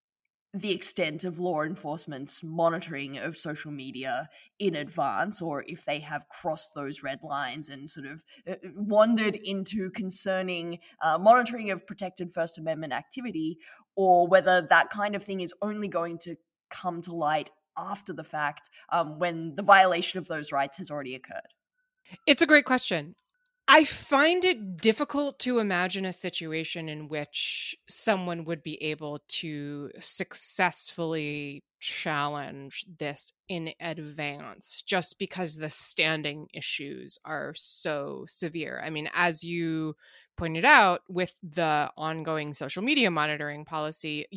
the extent of law enforcement's monitoring of social media in advance, or if they have crossed those red lines and sort of wandered into concerning monitoring of protected First Amendment activity, or whether that kind of thing is only going to come to light after the fact, when the violation of those rights has already occurred? It's a great question. I find it difficult to imagine a situation in which someone would be able to successfully challenge this in advance, just because the standing issues are so severe. I mean, as you pointed out, with the ongoing social media monitoring policy,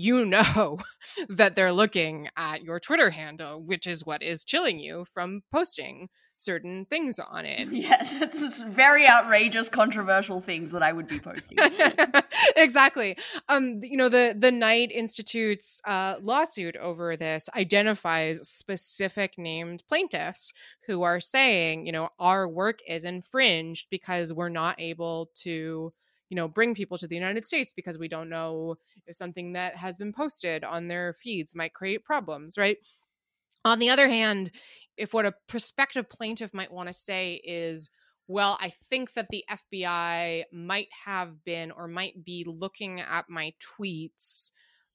that they're looking at your Twitter handle, which is what is chilling you from posting certain things on it. Yes, it's very outrageous, controversial things that I would be posting. Exactly. The Knight Institute's lawsuit over this identifies specific named plaintiffs who are saying, our work is infringed because we're not able to, bring people to the United States because we don't know if something that has been posted on their feeds might create problems, right? On the other hand, if what a prospective plaintiff might want to say is, well, I think that the FBI might have been or might be looking at my tweets,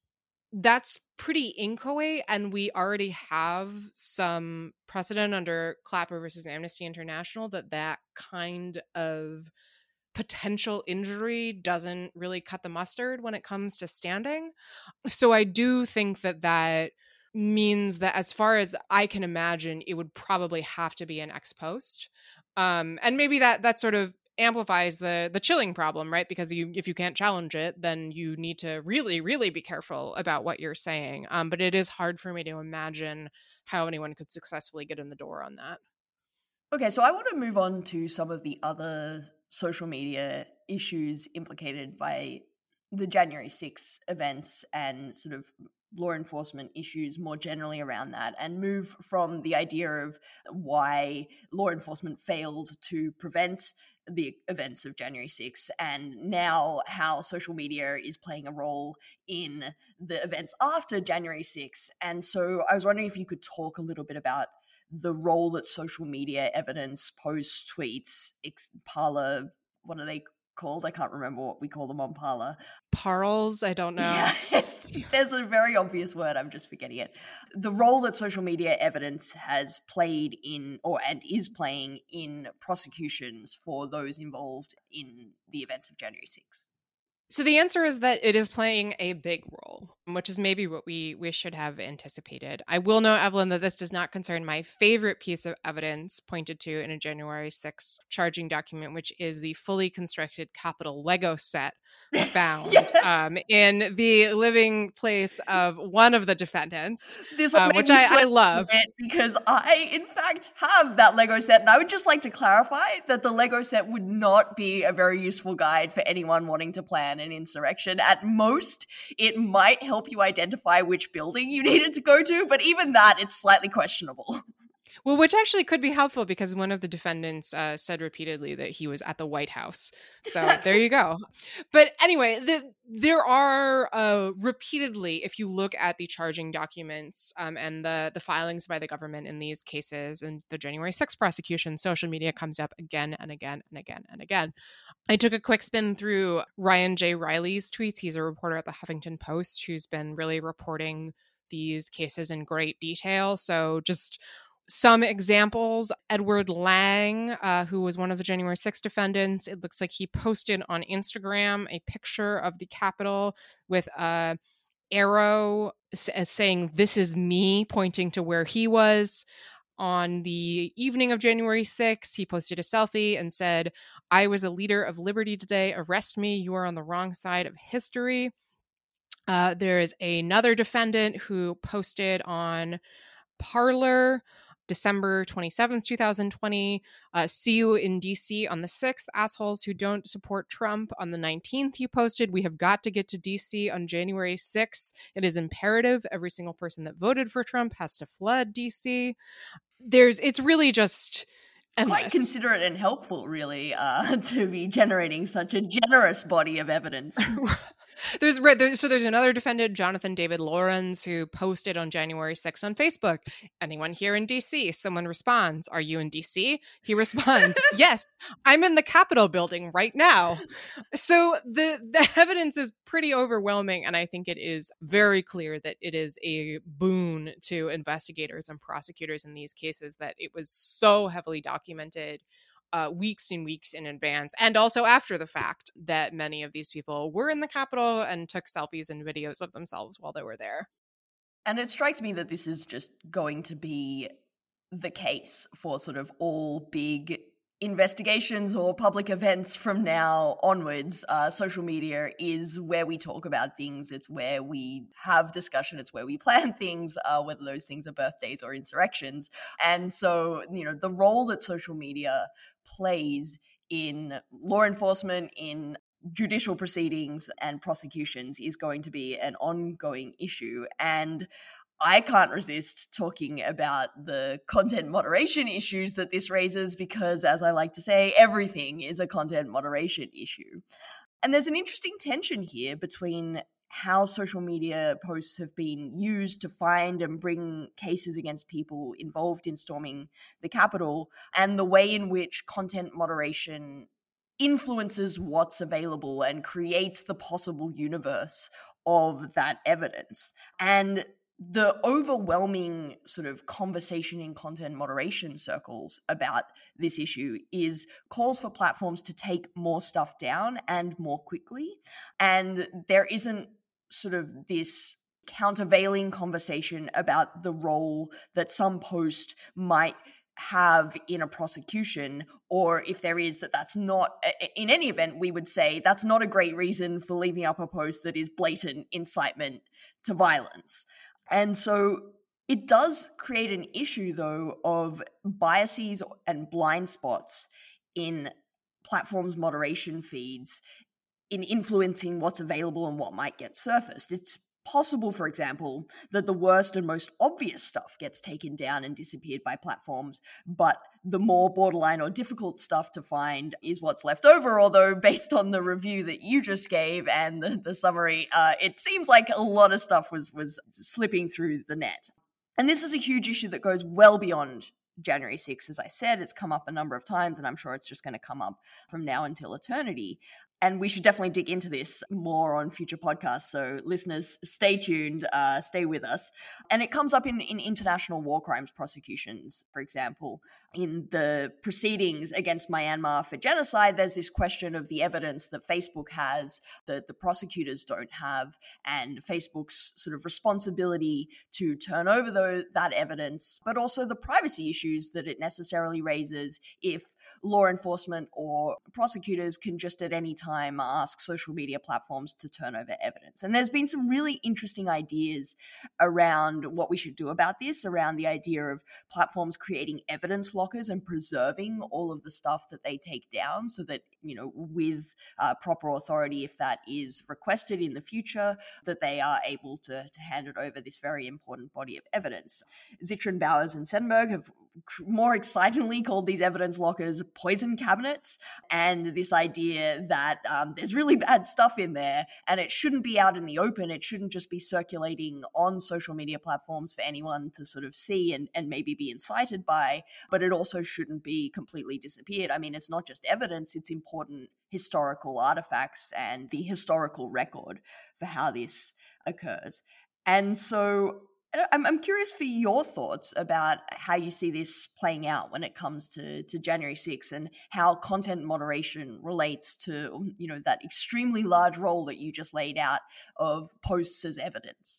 that's pretty inchoate, and we already have some precedent under Clapper versus Amnesty International that kind of potential injury doesn't really cut the mustard when it comes to standing. So I do think that means that, as far as I can imagine, it would probably have to be an ex post. And maybe that sort of amplifies the chilling problem, right? Because if you can't challenge it, then you need to really, really be careful about what you're saying. But it is hard for me to imagine how anyone could successfully get in the door on that. Okay, so I want to move on to some of the other social media issues implicated by the January 6 events and sort of law enforcement issues more generally around that, and move from the idea of why law enforcement failed to prevent the events of January 6th, and now how social media is playing a role in the events after January 6th. And so I was wondering if you could talk a little bit about the role that social media evidence, posts, tweets, Parler, what are they called? I can't remember what we call them on Parler. Parles? I don't know. Yeah, there's a very obvious word, I'm just forgetting it. The role that social media evidence has played in, and is playing in prosecutions for those involved in the events of January 6th. So the answer is that it is playing a big role, which is maybe what we should have anticipated. I will note, Evelyn, that this does not concern my favorite piece of evidence pointed to in a January 6th charging document, which is the fully constructed Capitol Lego set found Yes. in the living place of one of the defendants, This one made which me I sweat love. a bit because I, in fact, have that Lego set. And I would just like to clarify that the Lego set would not be a very useful guide for anyone wanting to plan an insurrection. At most, it might help you identify which building you needed to go to, but even that, it's slightly questionable. Well, which actually could be helpful because one of the defendants said repeatedly that he was at the White House. So there you go. But anyway, there are repeatedly, if you look at the charging documents and the filings by the government in these cases and the January 6th prosecution, social media comes up again and again and again and again. I took a quick spin through Ryan J. Riley's tweets. He's a reporter at the Huffington Post who's been really reporting these cases in great detail. So just some examples. Edward Lang, who was one of the January 6th defendants, it looks like he posted on Instagram a picture of the Capitol with a arrow saying, "This is me," pointing to where he was. On the evening of January 6th, he posted a selfie and said, "I was a leader of liberty today. Arrest me. You are on the wrong side of history." There is another defendant who posted on Parler December 27th, 2020. See you in DC on the 6th. Assholes who don't support Trump. On the 19th, he posted, "We have got to get to DC on January 6th. It is imperative. Every single person that voted for Trump has to flood DC." It's really just endless. Quite considerate and helpful, really, to be generating such a generous body of evidence. There's another defendant, Jonathan David Lawrence, who posted on January 6th on Facebook, "Anyone here in DC?" Someone responds, "Are you in DC?" He responds, "Yes, I'm in the Capitol building right now." So the evidence is pretty overwhelming, and I think it is very clear that it is a boon to investigators and prosecutors in these cases that it was so heavily documented weeks and weeks in advance, and also after the fact, that many of these people were in the Capitol and took selfies and videos of themselves while they were there. And it strikes me that this is just going to be the case for sort of all big investigations or public events from now onwards. Social media is where we talk about things. It's where we have discussion. It's where we plan things, whether those things are birthdays or insurrections. And so, the role that social media plays in law enforcement, in judicial proceedings and prosecutions is going to be an ongoing issue. And I can't resist talking about the content moderation issues that this raises because, as I like to say, everything is a content moderation issue. And there's an interesting tension here between how social media posts have been used to find and bring cases against people involved in storming the Capitol and the way in which content moderation influences what's available and creates the possible universe of that evidence. And the overwhelming sort of conversation in content moderation circles about this issue is calls for platforms to take more stuff down and more quickly. And there isn't sort of this countervailing conversation about the role that some post might have in a prosecution, or if there is, that's not, in any event, we would say that's not a great reason for leaving up a post that is blatant incitement to violence. And so it does create an issue, though, of biases and blind spots in platforms' moderation feeds in influencing what's available and what might get surfaced. It's possible, for example, that the worst and most obvious stuff gets taken down and disappeared by platforms, but the more borderline or difficult stuff to find is what's left over, although based on the review that you just gave and the summary, it seems like a lot of stuff was slipping through the net. And this is a huge issue that goes well beyond January 6th. As I said, it's come up a number of times, and I'm sure it's just going to come up from now until eternity. And we should definitely dig into this more on future podcasts. So listeners, stay tuned, stay with us. And it comes up in international war crimes prosecutions. For example, in the proceedings against Myanmar for genocide, there's this question of the evidence that Facebook has that the prosecutors don't have, and Facebook's sort of responsibility to turn over that evidence, but also the privacy issues that it necessarily raises if law enforcement or prosecutors can just at any time ask social media platforms to turn over evidence. And there's been some really interesting ideas around what we should do about this, around the idea of platforms creating evidence lockers and preserving all of the stuff that they take down so that, with proper authority, if that is requested in the future, that they are able to hand it over this very important body of evidence. Zittrain, Bowers, and Sennberg have more excitingly called these evidence lockers poison cabinets, and this idea that there's really bad stuff in there and it shouldn't be out in the open. It shouldn't just be circulating on social media platforms for anyone to sort of see and maybe be incited by, but it also shouldn't be completely disappeared. I mean, it's not just evidence, it's important historical artifacts and the historical record for how this occurs. And so I'm curious for your thoughts about how you see this playing out when it comes to January 6th and how content moderation relates to, that extremely large role that you just laid out of posts as evidence.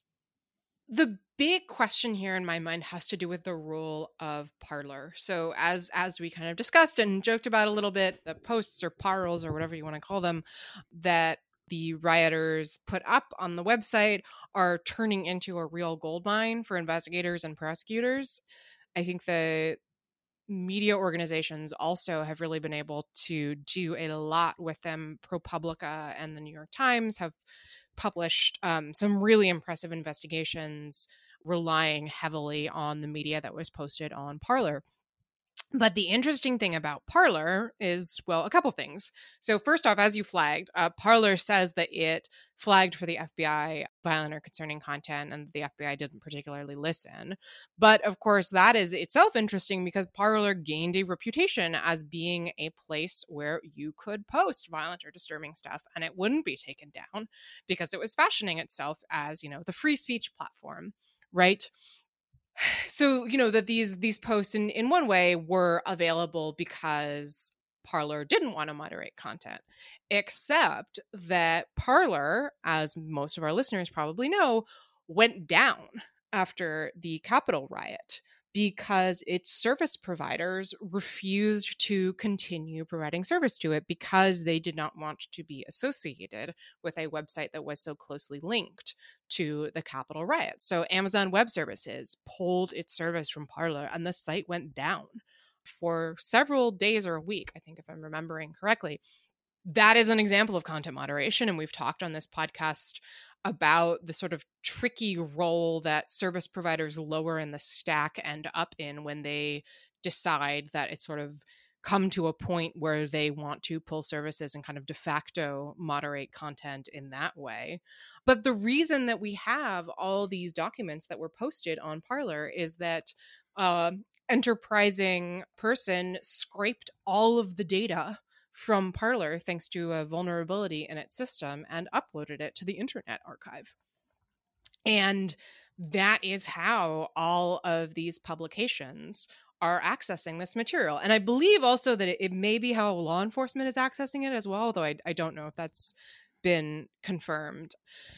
The big question here in my mind has to do with the role of Parler. So as we kind of discussed and joked about a little bit, the posts or parles or whatever you want to call them that the rioters put up on the website are turning into a real goldmine for investigators and prosecutors. I think the media organizations also have really been able to do a lot with them. ProPublica and the New York Times have published some really impressive investigations relying heavily on the media that was posted on Parler. But the interesting thing about Parler is, well, a couple things. So first off, as you flagged, Parler says that it flagged for the FBI violent or concerning content and the FBI didn't particularly listen. But of course, that is itself interesting because Parler gained a reputation as being a place where you could post violent or disturbing stuff and it wouldn't be taken down because it was fashioning itself as, the free speech platform, right? So, that these posts in one way were available because Parler didn't want to moderate content, except that Parler, as most of our listeners probably know, went down after the Capitol riot because its service providers refused to continue providing service to it because they did not want to be associated with a website that was so closely linked to the Capitol riot. So Amazon Web Services pulled its service from Parler and the site went down for several days or a week, I think, if I'm remembering correctly. That is an example of content moderation, and we've talked on this podcast about the sort of tricky role that service providers lower in the stack end up in when they decide that it's sort of come to a point where they want to pull services and kind of de facto moderate content in that way. But the reason that we have all these documents that were posted on Parler is that enterprising person scraped all of the data from Parler thanks to a vulnerability in its system and uploaded it to the Internet Archive. And that is how all of these publications are accessing this material. And I believe also that it may be how law enforcement is accessing it as well, although I don't know if that's been confirmed.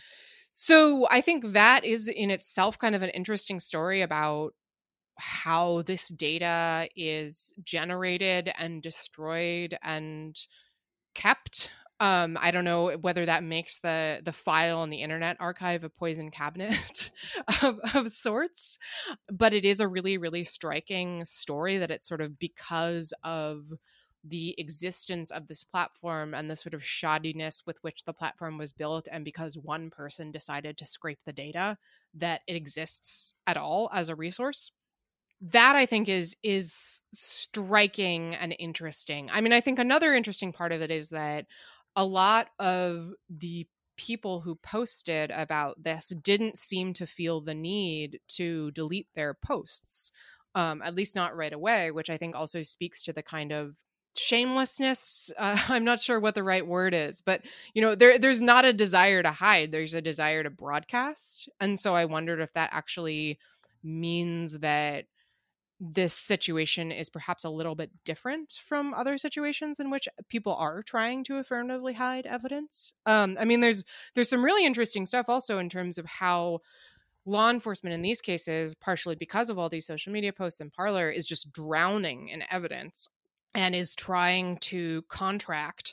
So I think that is in itself kind of an interesting story about how this data is generated and destroyed and kept. I don't know whether that makes the file in the Internet Archive a poison cabinet of sorts, but it is a really, really striking story that it's sort of because of the existence of this platform and the sort of shoddiness with which the platform was built, and because one person decided to scrape the data, that it exists at all as a resource. That I think is striking and interesting. I mean, I think another interesting part of it is that a lot of the people who posted about this didn't seem to feel the need to delete their posts, at least not right away, which I think also speaks to the kind of shamelessness. I'm not sure what the right word is, but there's not a desire to hide. There's a desire to broadcast. And so I wondered if that actually means that this situation is perhaps a little bit different from other situations in which people are trying to affirmatively hide evidence. I mean, there's some really interesting stuff also in terms of how law enforcement in these cases, partially because of all these social media posts and Parler, is just drowning in evidence and is trying to contract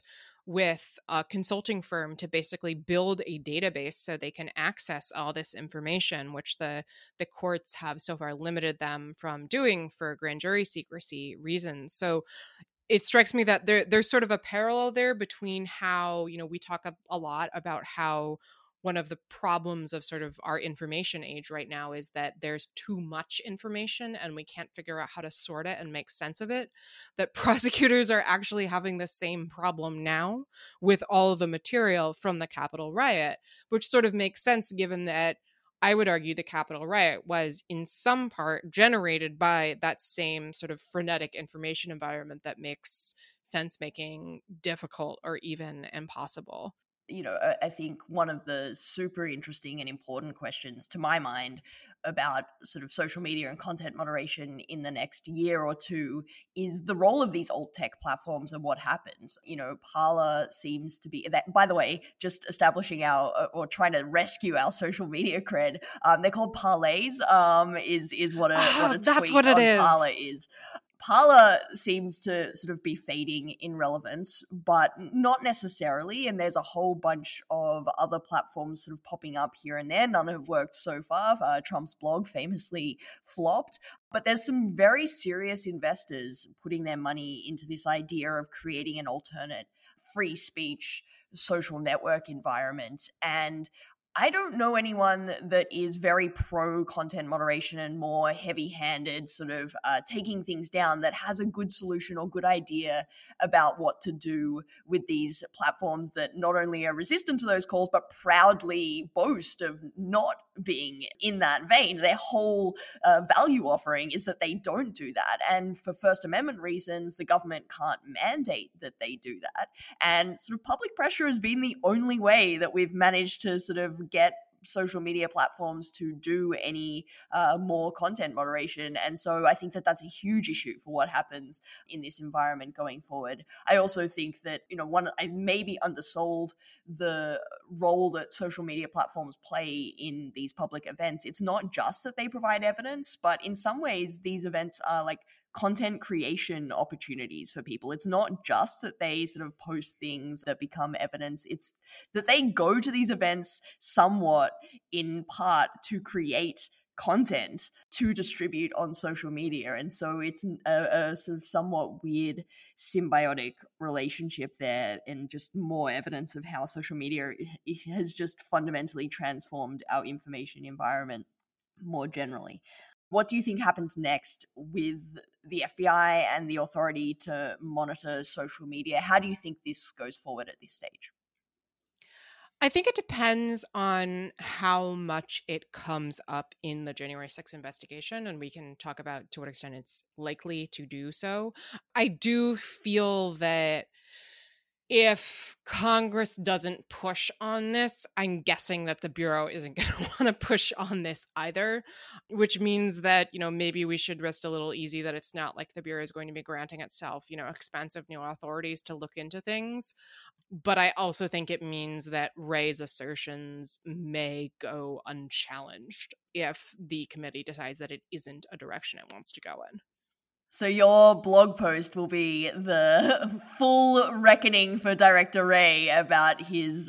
with a consulting firm to basically build a database so they can access all this information, which the courts have so far limited them from doing for grand jury secrecy reasons. So it strikes me that there's sort of a parallel there between how, we talk a lot about how one of the problems of sort of our information age right now is that there's too much information and we can't figure out how to sort it and make sense of it. That prosecutors are actually having the same problem now with all of the material from the Capitol riot, which sort of makes sense given that I would argue the Capitol riot was in some part generated by that same sort of frenetic information environment that makes sense making difficult or even impossible. I think one of the super interesting and important questions to my mind about sort of social media and content moderation in the next year or two is the role of these alt tech platforms and what happens. Parler seems to be that, by the way, just establishing or trying to rescue our social media cred. They're called parlays, is what a that's tweet what it on is. Parler is. Parler seems to sort of be fading in relevance, but not necessarily. And there's a whole bunch of other platforms sort of popping up here and there. None have worked so far. Trump's blog famously flopped. But there's some very serious investors putting their money into this idea of creating an alternate free speech social network environment. And I don't know anyone that is very pro content moderation and more heavy-handed, sort of taking things down, that has a good solution or good idea about what to do with these platforms that not only are resistant to those calls, but proudly boast of not being in that vein. Their whole value offering is that they don't do that. And for First Amendment reasons, the government can't mandate that they do that. And sort of public pressure has been the only way that we've managed to sort of get social media platforms to do any more content moderation. And so I think that that's a huge issue for what happens in this environment going forward. I also think that, I maybe undersold the role that social media platforms play in these public events. It's not just that they provide evidence, but in some ways these events are like content creation opportunities for people. It's not just that they sort of post things that become evidence. It's that they go to these events somewhat in part to create content to distribute on social media. And so it's a sort of somewhat weird symbiotic relationship there, and just more evidence of how social media has just fundamentally transformed our information environment more generally. What do you think happens next with the FBI and the authority to monitor social media? How do you think this goes forward at this stage? I think it depends on how much it comes up in the January 6th investigation, and we can talk about to what extent it's likely to do so. I do feel that if Congress doesn't push on this, I'm guessing that the Bureau isn't going to want to push on this either, which means that, maybe we should rest a little easy that it's not like the Bureau is going to be granting itself, expensive new authorities to look into things. But I also think it means that Wray's assertions may go unchallenged if the committee decides that it isn't a direction it wants to go in. So your blog post will be the full reckoning for Director Wray about his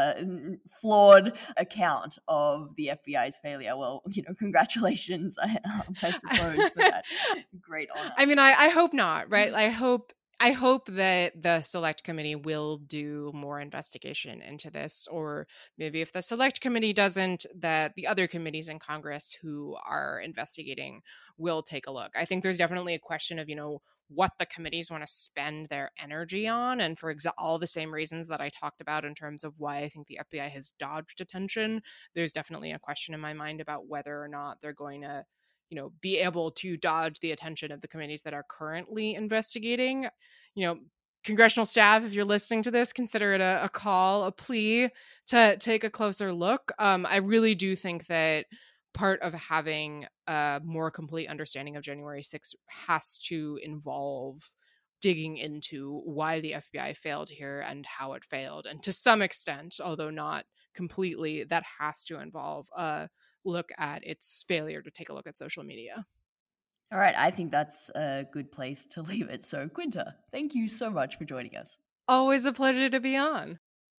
flawed account of the FBI's failure. Well, congratulations, I suppose, for that great honor. I mean, I hope not, right? I hope that the select committee will do more investigation into this, or maybe if the select committee doesn't, that the other committees in Congress who are investigating will take a look. I think there's definitely a question of, what the committees want to spend their energy on. And for all the same reasons that I talked about in terms of why I think the FBI has dodged attention, there's definitely a question in my mind about whether or not they're going to be able to dodge the attention of the committees that are currently investigating. Congressional staff, if you're listening to this, consider it a call, a plea to take a closer look. I really do think that part of having a more complete understanding of January 6th has to involve digging into why the FBI failed here and how it failed. And to some extent, although not completely, that has to involve a look at its failure to take a look at social media. All right, I think that's a good place to leave it. So, Quinta, thank you so much for joining us. Always a pleasure to be on.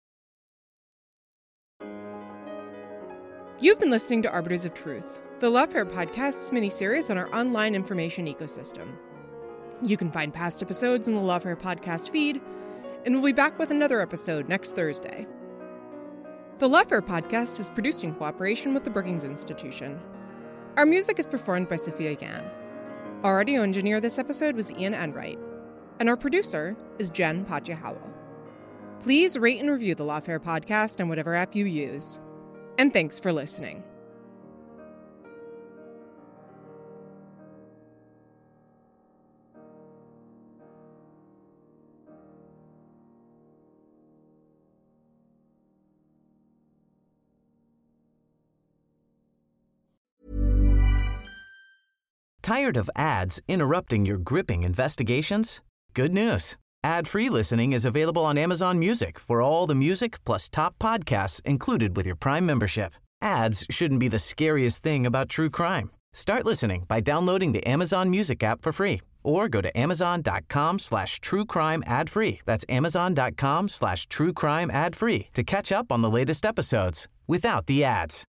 You've been listening to Arbiters of Truth, the Lawfare Podcast's miniseries on our online information ecosystem. You can find past episodes in the Lawfare Podcast feed, and we'll be back with another episode next Thursday. The Lawfare Podcast is produced in cooperation with the Brookings Institution. Our music is performed by Sophia Yan. Our audio engineer this episode was Ian Enright, and our producer is Jen Patja-Howell. Please rate and review the Lawfare Podcast on whatever app you use. And thanks for listening. Tired of ads interrupting your gripping investigations? Good news. Ad-free listening is available on Amazon Music for all the music plus top podcasts included with your Prime membership. Ads shouldn't be the scariest thing about true crime. Start listening by downloading the Amazon Music app for free or go to amazon.com/truecrime ad-free. That's amazon.com/truecrime ad-free to catch up on the latest episodes without the ads.